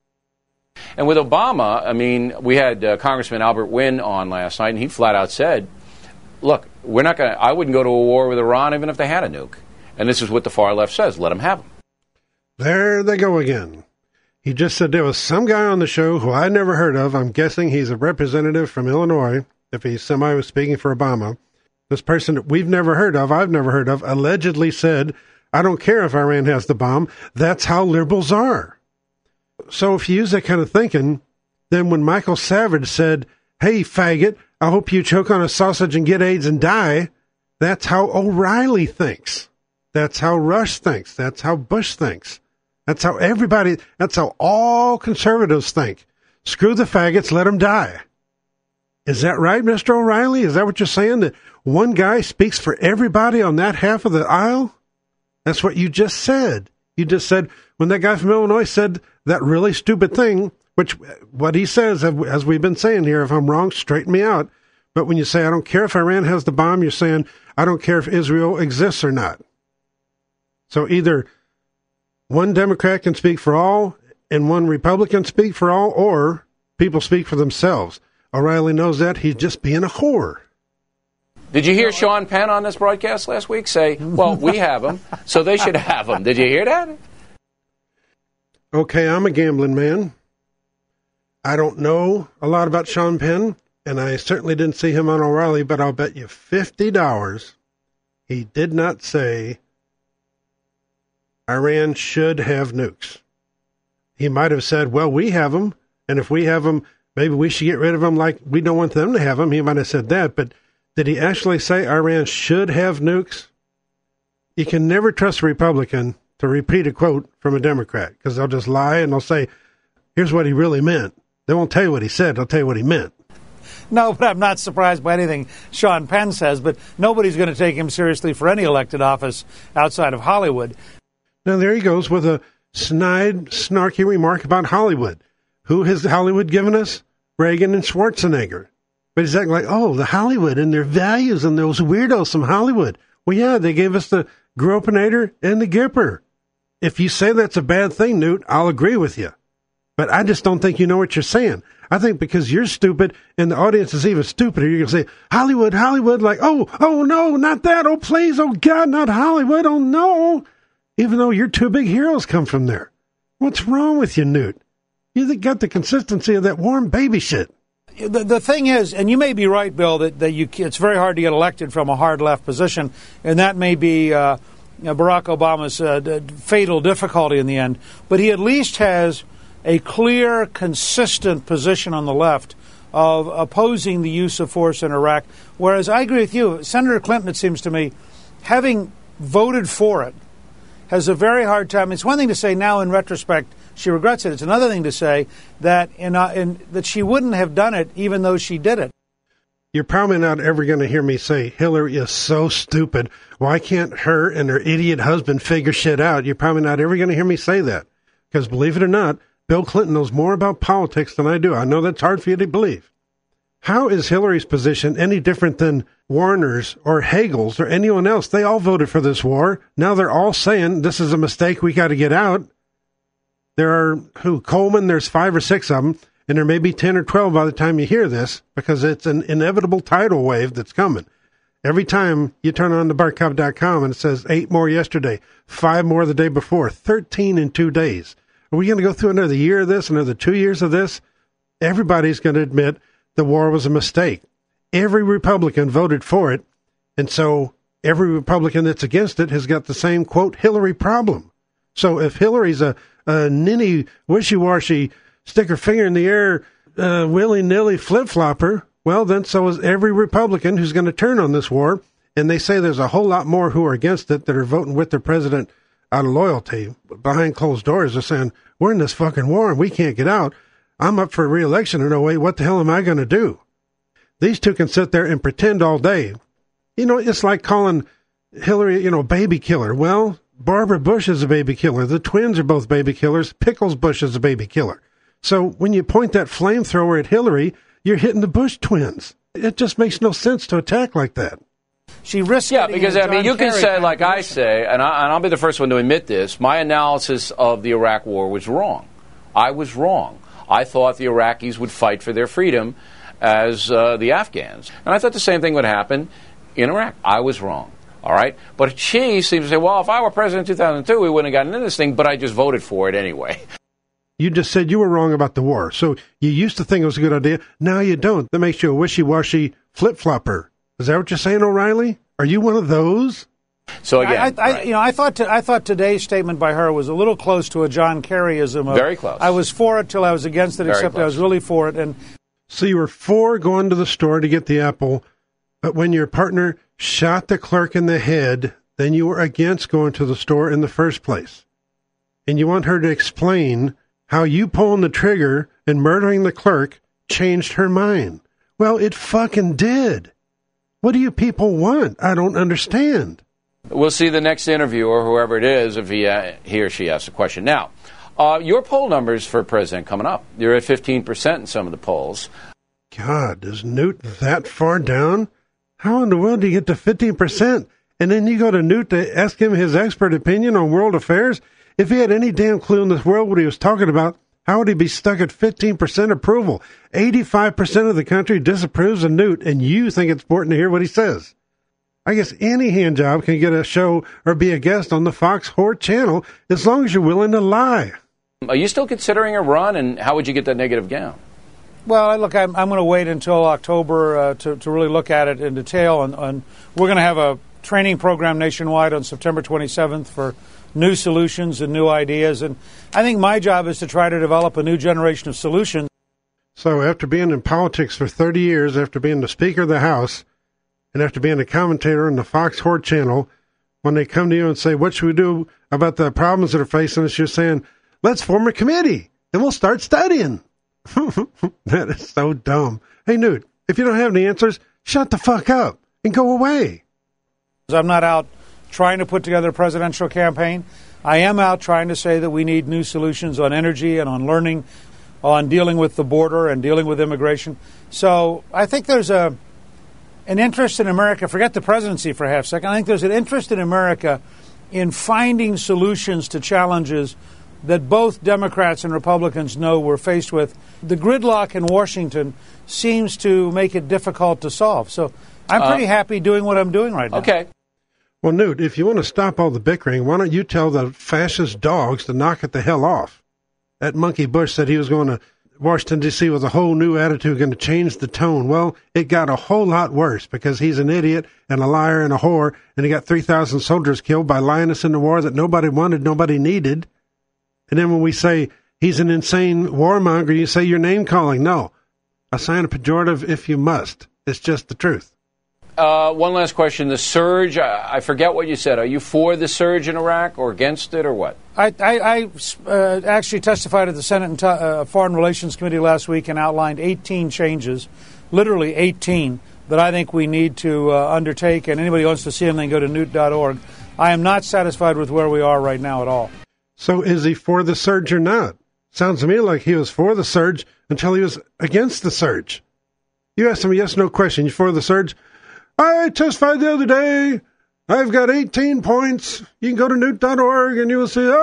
And with Obama, I mean, we had Congressman Albert Wynn on last night, and he flat out said, look, I wouldn't go to a war with Iran even if they had a nuke. And this is what the far left says. Let them have them. There they go again. He just said there was some guy on the show who I never heard of. I'm guessing he's a representative from Illinois, if somebody was speaking for Obama. This person that we've never heard of, I've never heard of, allegedly said, I don't care if Iran has the bomb. That's how liberals are. So if you use that kind of thinking, then when Michael Savage said, hey, faggot, I hope you choke on a sausage and get AIDS and die, That's how O'Reilly thinks. That's how Rush thinks. That's how Bush thinks. That's how all conservatives think. Screw the faggots, let them die. Is that right, Mr. O'Reilly? Is that what you're saying, that one guy speaks for everybody on that half of the aisle? That's what you just said. You just said when that guy from Illinois said that really stupid thing, which what he says, as we've been saying here, if I'm wrong, straighten me out. But when you say, I don't care if Iran has the bomb, you're saying, I don't care if Israel exists or not. So either one Democrat can speak for all and one Republican speak for all, or people speak for themselves. O'Reilly knows that. He's just being a whore. Did you hear Sean Penn on this broadcast last week say, well, we have them, so they should have them? Did you hear that? Okay, I'm a gambling man. I don't know a lot about Sean Penn, and I certainly didn't see him on O'Reilly, but I'll bet you $50 he did not say Iran should have nukes. He might have said, well, we have them, and if we have them, maybe we should get rid of them like we don't want them to have them. He might have said that, but did he actually say Iran should have nukes? You can never trust a Republican to repeat a quote from a Democrat, because they'll just lie and they'll say, here's what he really meant. They won't tell you what he said, they'll tell you what he meant. No, but I'm not surprised by anything Sean Penn says, but nobody's going to take him seriously for any elected office outside of Hollywood. Now, there he goes with a snide, snarky remark about Hollywood. Who has Hollywood given us? Reagan and Schwarzenegger. But he's acting like, oh, the Hollywood and their values and those weirdos from Hollywood. Well, yeah, they gave us the Gropinator and the Gipper. If you say that's a bad thing, Newt, I'll agree with you. But I just don't think you know what you're saying. I think because you're stupid and the audience is even stupider, you're going to say, Hollywood, Hollywood, like, oh, no, not that. Oh, please, oh, God, not Hollywood. Oh, no. Even though your two big heroes come from there. What's wrong with you, Newt? You got the consistency of that warm baby shit. The thing is, and you may be right, Bill, that it's very hard to get elected from a hard left position, and that may be Barack Obama's fatal difficulty in the end. But he at least has a clear, consistent position on the left of opposing the use of force in Iraq. Whereas I agree with you, Senator Clinton, it seems to me, having voted for it, has a very hard time. It's one thing to say now in retrospect she regrets it. It's another thing to say that that she wouldn't have done it even though she did it. You're probably not ever going to hear me say Hillary is so stupid. Why can't her and her idiot husband figure shit out? You're probably not ever going to hear me say that. Because believe it or not, Bill Clinton knows more about politics than I do. I know that's hard for you to believe. How is Hillary's position any different than Warner's or Hagel's or anyone else? They all voted for this war. Now they're all saying this is a mistake, we got to get out. There are, Coleman, there's 5 or 6 of them, and there may be 10 or 12 by the time you hear this, because it's an inevitable tidal wave that's coming. Every time you turn on the Barkov.com and it says 8 more yesterday, 5 more the day before, 13 in 2 days. Are we going to go through another year of this, another 2 years of this? Everybody's going to admit the war was a mistake. Every Republican voted for it, and so every Republican that's against it has got the same, quote, Hillary problem. So if Hillary's a ninny, wishy-washy, stick her finger in the air, willy-nilly flip-flopper, well, then so is every Republican who's going to turn on this war, and they say there's a whole lot more who are against it that are voting with their president out of loyalty. Behind closed doors, they're saying, we're in this fucking war and we can't get out. I'm up for re-election, and no way, what the hell am I going to do? These two can sit there and pretend all day. You know, it's like calling Hillary, baby killer. Well, Barbara Bush is a baby killer. The twins are both baby killers. Pickles Bush is a baby killer. So when you point that flamethrower at Hillary, you're hitting the Bush twins. It just makes no sense to attack like that. She risks. Yeah, because you can say, like I say, and I'll be the first one to admit this. My analysis of the Iraq War was wrong. I was wrong. I thought the Iraqis would fight for their freedom as the Afghans, and I thought the same thing would happen in Iraq. I was wrong. All right, but she seems to say, well, if I were president in 2002, we wouldn't have gotten into this thing, but I just voted for it anyway. You just said you were wrong about the war. So you used to think it was a good idea. Now you don't. That makes you a wishy-washy flip-flopper. Is that what you're saying, O'Reilly? Are you one of those? So again, I thought today's statement by her was a little close to a John Kerryism. Very close. I was for it till I was against it, except I was really for it. And so you were for going to the store to get the apple, but when your partner shot the clerk in the head, then you were against going to the store in the first place. And you want her to explain how you pulling the trigger and murdering the clerk changed her mind. Well, it fucking did. What do you people want? I don't understand. We'll see the next interviewer, whoever it is, if he or she asks a question. Now, your poll numbers for president coming up. You're at 15% in some of the polls. God, is Newt that far down? How in the world do you get to 15%? And then you go to Newt to ask him his expert opinion on world affairs? If he had any damn clue in this world what he was talking about, how would he be stuck at 15% approval? 85% of the country disapproves of Newt, and you think it's important to hear what he says. I guess any hand job can get a show or be a guest on the Fox Whore channel as long as you're willing to lie. Are you still considering a run, and how would you get that negative gown? Well, look, I'm going to wait until October to really look at it in detail, and we're going to have a training program nationwide on September 27th for new solutions and new ideas, and I think my job is to try to develop a new generation of solutions. So after being in politics for 30 years, after being the Speaker of the House, and after being a commentator on the Fox Whore channel, when they come to you and say, what should we do about the problems that are facing us, you're saying, let's form a committee, and we'll start studying. That is so dumb. Hey, Newt, if you don't have any answers, shut the fuck up and go away. I'm not out trying to put together a presidential campaign. I am out trying to say that we need new solutions on energy and on learning, on dealing with the border and dealing with immigration. So I think there's an interest in America. Forget the presidency for a half second. I think there's an interest in America in finding solutions to challenges that both Democrats and Republicans know we're faced with. The gridlock in Washington seems to make it difficult to solve. So I'm pretty happy doing what I'm doing right now. Okay. Well, Newt, if you want to stop all the bickering, why don't you tell the fascist dogs to knock it the hell off? That monkey Bush said he was going to Washington, D.C. with a whole new attitude, going to change the tone. Well, it got a whole lot worse because he's an idiot and a liar and a whore, and he got 3,000 soldiers killed by lying us in the war that nobody wanted, nobody needed. And then when we say he's an insane warmonger, you say you're name-calling. No. Assign a pejorative if you must. It's just the truth. One last question. The surge, I forget what you said. Are you for the surge in Iraq or against it or what? I actually testified at the Senate and Foreign Relations Committee last week and outlined 18 changes, literally 18, that I think we need to undertake. And anybody who wants to see them, then go to newt.org. I am not satisfied with where we are right now at all. So is he for the surge or not? Sounds to me like he was for the surge until he was against the surge. You asked him a yes-no question. You for the surge? I testified the other day. I've got 18 points. You can go to newt.org and you will see.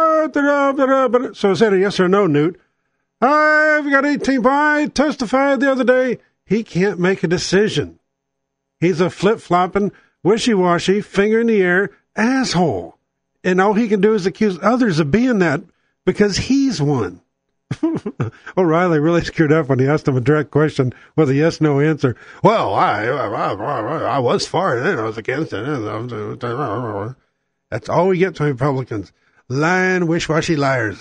So is that a yes or no, Newt? I've got 18 points. I testified the other day. He can't make a decision. He's a flip-flopping, wishy-washy, finger in the air asshole. And all he can do is accuse others of being that because he's one. O'Reilly really screwed up when he asked him a direct question with a yes-no answer. Well, I was for it, and I was against it. That's all we get from Republicans. Lying, wish-washy liars.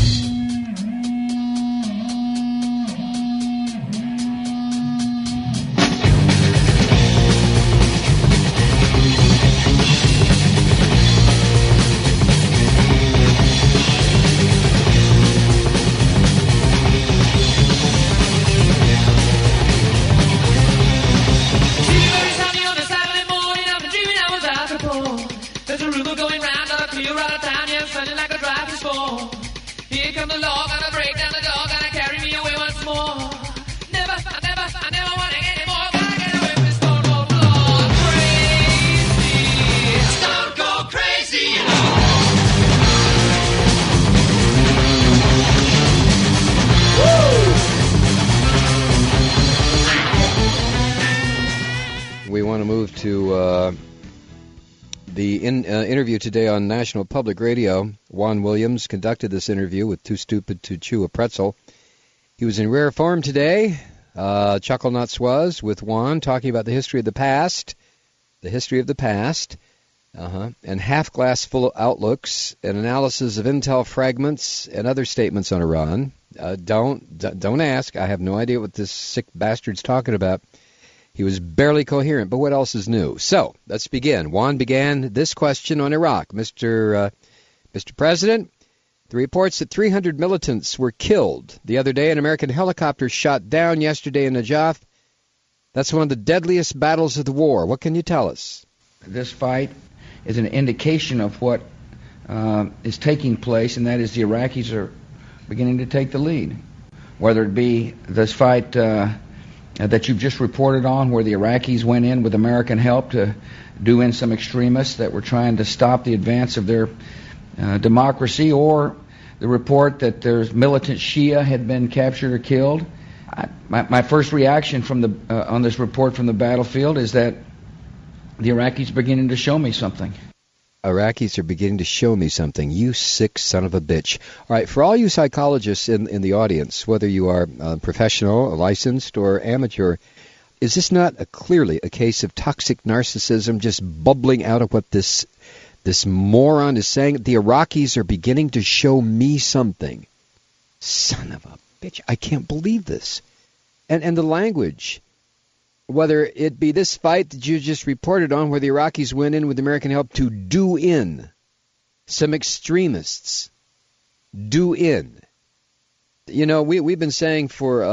Interview today on National Public Radio. Juan Williams conducted this interview with Too Stupid to Chew a Pretzel. He was in rare form today. Chuckle Not Swaz with Juan talking about the history of the past, and half glass full outlooks, and analysis of intel fragments and other statements on Iran. Don't ask. I have no idea what this sick bastard's talking about. He was barely coherent, but what else is new? So, let's begin. Juan began this question on Iraq. Mr. President, the reports that 300 militants were killed the other day, an American helicopter shot down yesterday in Najaf. That's one of the deadliest battles of the war. What can you tell us? This fight is an indication of what is taking place, and that is the Iraqis are beginning to take the lead. Whether it be this fight that you've just reported on, where the Iraqis went in with American help to do in some extremists that were trying to stop the advance of their democracy, or the report that there's militant Shia had been captured or killed. My first reaction from on this report from the battlefield is that the Iraqis are beginning to show me something. Iraqis are beginning to show me something. You sick son of a bitch. All right, for all you psychologists in the audience, whether you are professional, licensed, or amateur, is this not clearly a case of toxic narcissism just bubbling out of what this moron is saying? The Iraqis are beginning to show me something. Son of a bitch. I can't believe this. And the language, whether it be this fight that you just reported on where the Iraqis went in with American help to do in some extremists. Do in. You know, we've been saying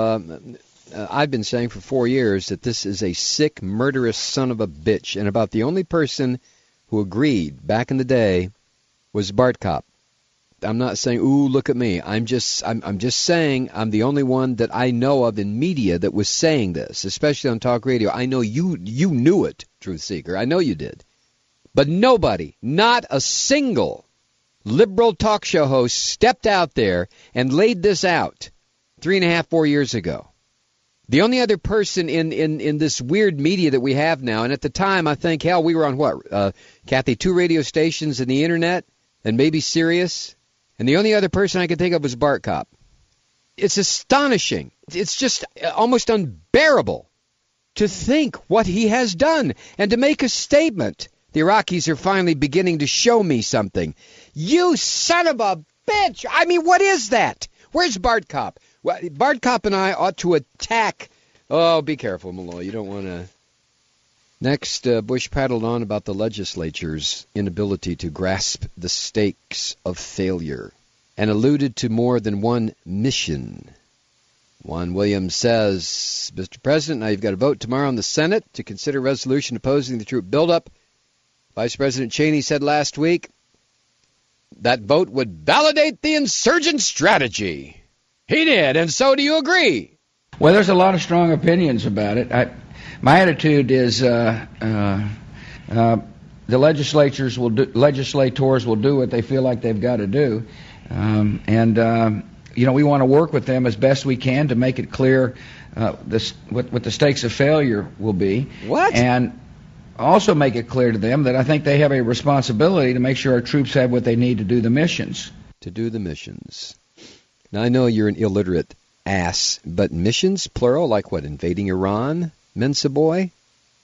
I've been saying for 4 years that this is a sick, murderous son of a bitch. And about the only person who agreed back in the day was Bart Kopp. I'm not saying, ooh, look at me. I'm just saying I'm the only one that I know of in media that was saying this, especially on talk radio. I know you knew it, Truth Seeker. I know you did. But nobody, not a single liberal talk show host stepped out there and laid this out 3.5, 4 years ago. The only other person in this weird media that we have now, and at the time I think, hell, we were on what, Kathy, 2 radio stations and the internet, and maybe Sirius. And the only other person I could think of was Bart Kopp. It's astonishing. It's just almost unbearable to think what he has done and to make a statement. The Iraqis are finally beginning to show me something. You son of a bitch! I mean, what is that? Where's Bart Kopp? Well, Bart Kopp and I ought to attack. Oh, be careful, Malloy. You don't want to. Next, Bush prattled on about the legislature's inability to grasp the stakes of failure and alluded to more than one mission. Juan Williams says, Mr. President, now you've got a vote tomorrow in the Senate to consider a resolution opposing the troop buildup. Vice President Cheney said last week that vote would validate the insurgent strategy. He did, and so do you agree? Well, there's a lot of strong opinions about it. My attitude is the legislators will do what they feel like they've got to do, we want to work with them as best we can to make it clear what the stakes of failure will be. What? And also make it clear to them that I think they have a responsibility to make sure our troops have what they need to do the missions. To do the missions. Now, I know you're an illiterate ass, but missions, plural, like what, invading Iran? Mensa boy?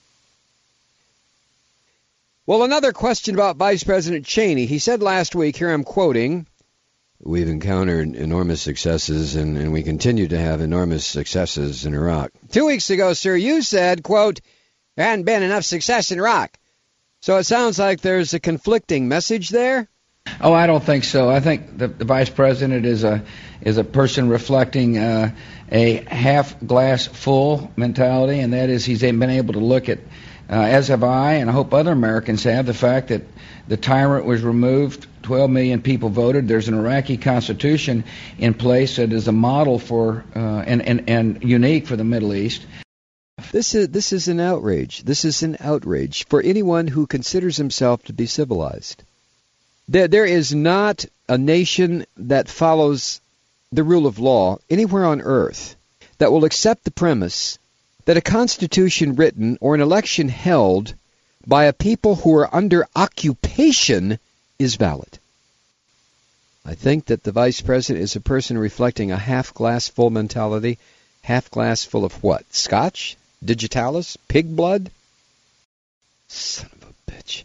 Well, another question about Vice President Cheney. He said last week, here I'm quoting, we've encountered enormous successes and we continue to have enormous successes in Iraq. 2 weeks ago, sir, you said, quote, there hadn't been enough success in Iraq. So it sounds like there's a conflicting message there? Oh, I don't think so. I think the Vice President is a person reflecting a half glass full mentality, and that is he's been able to look at, as have I, and I hope other Americans have, the fact that the tyrant was removed, 12 million people voted, there's an Iraqi constitution in place that is a model for and unique for the Middle East. This is an outrage. This is an outrage for anyone who considers himself to be civilized. There is not a nation that follows the rule of law anywhere on earth that will accept the premise that a constitution written or an election held by a people who are under occupation is valid. I think that the Vice President is a person reflecting a half-glass full mentality. Half-glass full of what? Scotch? Digitalis? Pig blood? Son of a bitch.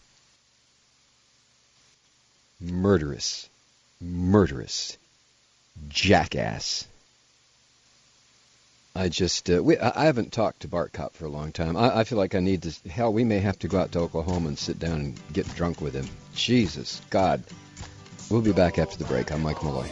Murderous jackass. I just, I haven't talked to Bart Kopp for a long time. I feel like I need to, hell, we may have to go out to Oklahoma and sit down and get drunk with him. Jesus, God. We'll be back after the break. I'm Mike Malloy.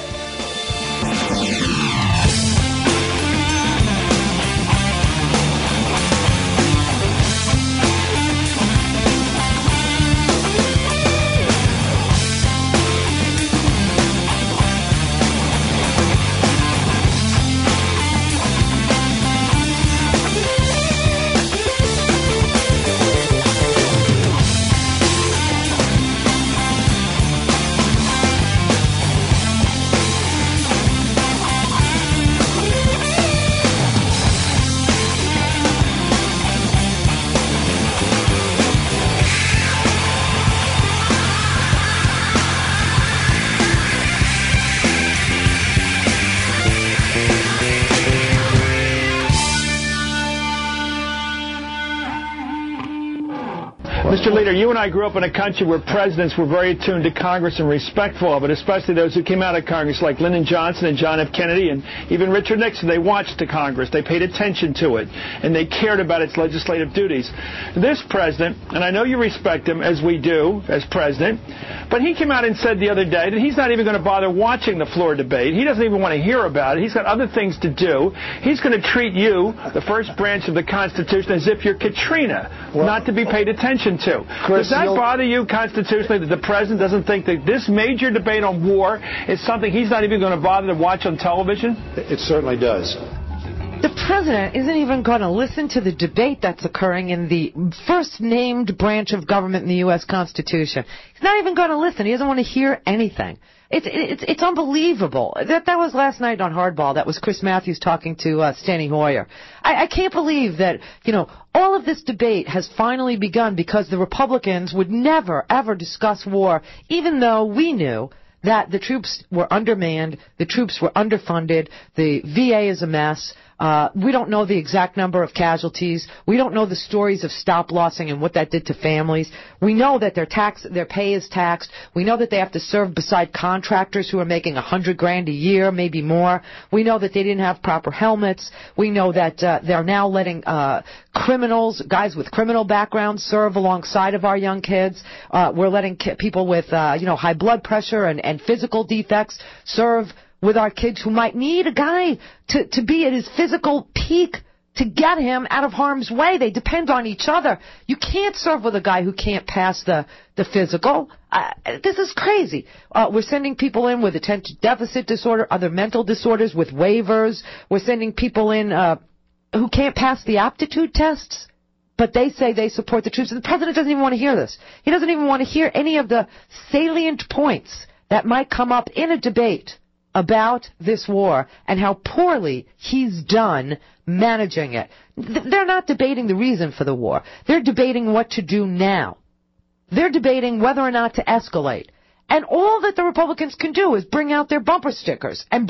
Mr. Leader, you and I grew up in a country where presidents were very attuned to Congress and respectful of it, especially those who came out of Congress like Lyndon Johnson and John F. Kennedy and even Richard Nixon. They watched the Congress. They paid attention to it, and they cared about its legislative duties. This president, and I know you respect him, as we do, as president, but he came out and said the other day that he's not even going to bother watching the floor debate. He doesn't even want to hear about it. He's got other things to do. He's going to treat you, the first branch of the Constitution, as if you're Katrina, not to be paid attention to. Chris, does that bother you constitutionally that the president doesn't think that this major debate on war is something he's not even going to bother to watch on television? It certainly does. The president isn't even going to listen to the debate that's occurring in the first named branch of government in the U.S. Constitution. He's not even going to listen. He doesn't want to hear anything. It's unbelievable. That was last night on Hardball. That was Chris Matthews talking to Steny Hoyer. I can't believe that, all of this debate has finally begun because the Republicans would never, ever discuss war, even though we knew that the troops were undermanned, the troops were underfunded, the VA is a mess. We don't know the exact number of casualties. We don't know the stories of stop-lossing and what that did to families. We know that their pay is taxed. We know that they have to serve beside contractors who are making $100,000 a year, maybe more. We know that they didn't have proper helmets. We know that they're now letting criminals, guys with criminal backgrounds, serve alongside of our young kids. We're letting people with high blood pressure and physical defects serve with our kids who might need a guy to be at his physical peak to get him out of harm's way. They depend on each other. You can't serve with a guy who can't pass the physical. This is crazy. We're sending people in with attention deficit disorder, other mental disorders with waivers. We're sending people in who can't pass the aptitude tests, but they say they support the troops. And the president doesn't even want to hear this. He doesn't even want to hear any of the salient points that might come up in a debate about this war and how poorly he's done managing it. They're not debating the reason for the war. They're debating what to do now. They're debating whether or not to escalate. And all that the Republicans can do is bring out their bumper stickers and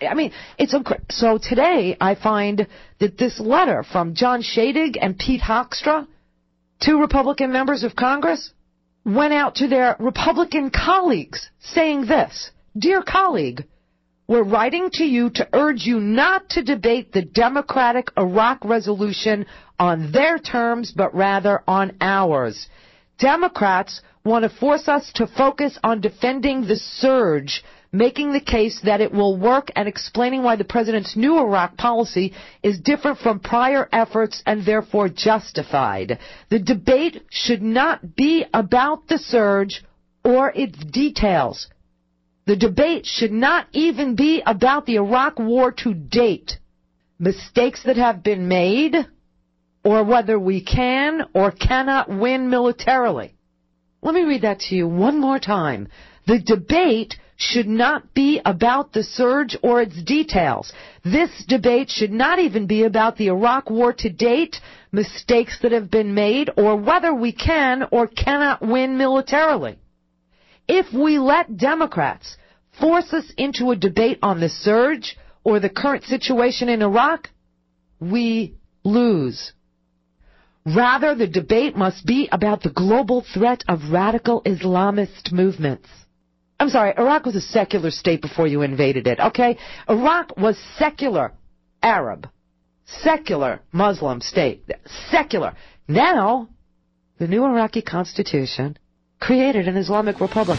so today I find that this letter from John Shadig and Pete Hoekstra, two Republican members of Congress, went out to their Republican colleagues saying this: "Dear colleague, we're writing to you to urge you not to debate the democratic Iraq resolution on their terms, but rather on ours. Democrats want to force us to focus on defending the surge, making the case that it will work and explaining why the president's new Iraq policy is different from prior efforts and therefore justified. The debate should not be about the surge or its details. The debate should not even be about the Iraq war to date, mistakes that have been made, or whether we can or cannot win militarily." Let me read that to you one more time. The debate should not be about the surge or its details. This debate should not even be about the Iraq war to date, mistakes that have been made, or whether we can or cannot win militarily. If we let Democrats force us into a debate on the surge or the current situation in Iraq, we lose. Rather, the debate must be about the global threat of radical Islamist movements. I'm sorry, Iraq was a secular state before you invaded it, okay? Iraq was secular Arab secular Muslim state. Secular. Now, the new Iraqi constitution created an Islamic republic.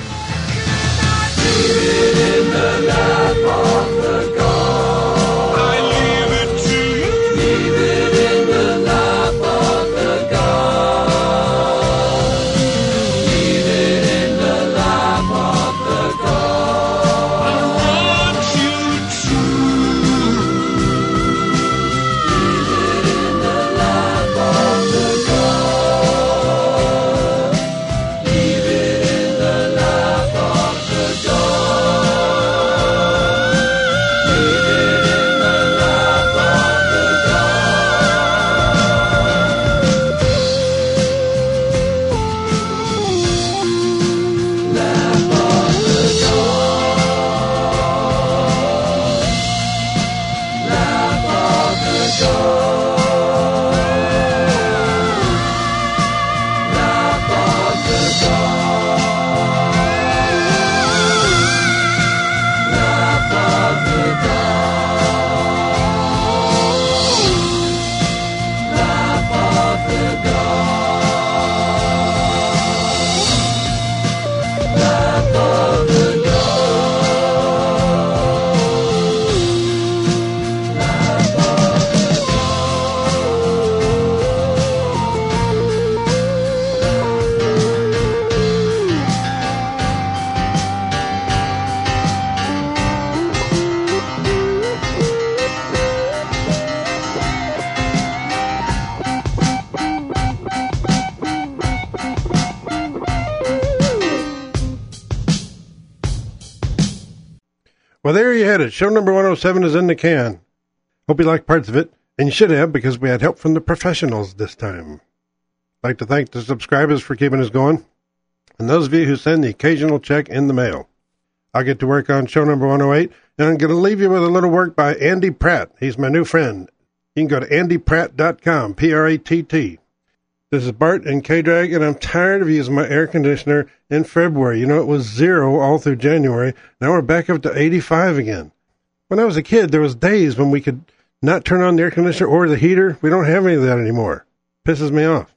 Well, there you had it. Show number 107 is in the can. Hope you liked parts of it, and you should have, because we had help from the professionals this time. I'd like to thank the subscribers for keeping us going, and those of you who send the occasional check in the mail. I'll get to work on show number 108, and I'm going to leave you with a little work by Andy Pratt. He's my new friend. You can go to andypratt.com, P-R-A-T-T. This is Bart and K-Drag, and I'm tired of using my air conditioner in February. You know, it was 0 all through January. Now we're back up to 85 again. When I was a kid, there was days when we could not turn on the air conditioner or the heater. We don't have any of that anymore. Pisses me off.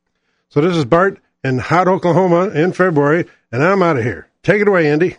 So this is Bart in hot Oklahoma in February, and I'm out of here. Take it away, Andy.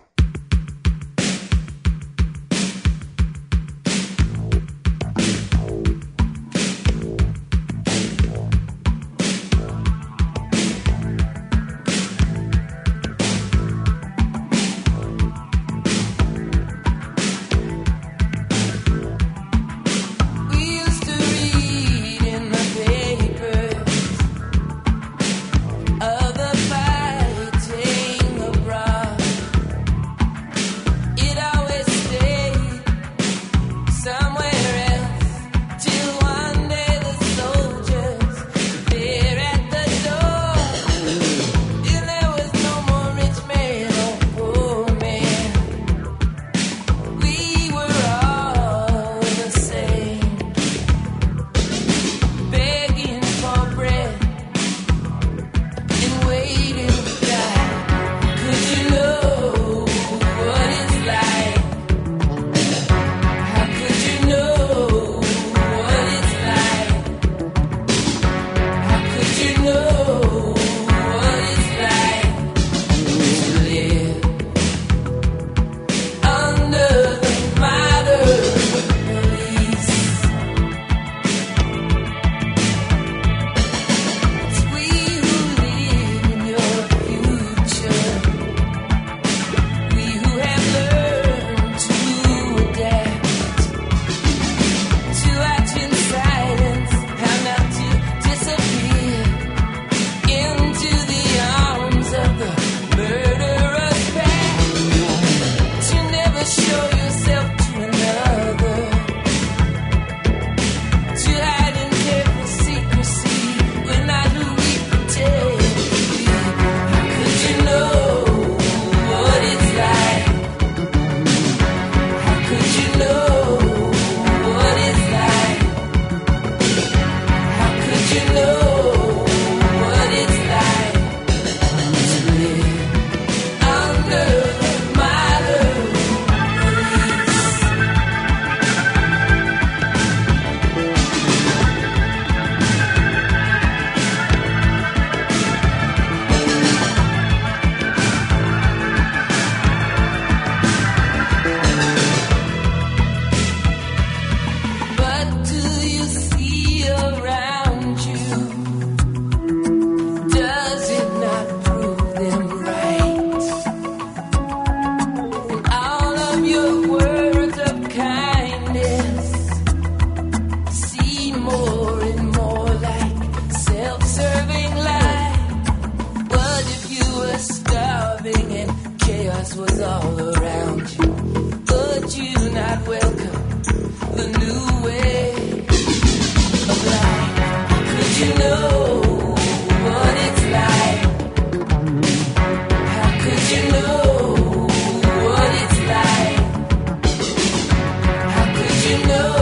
you know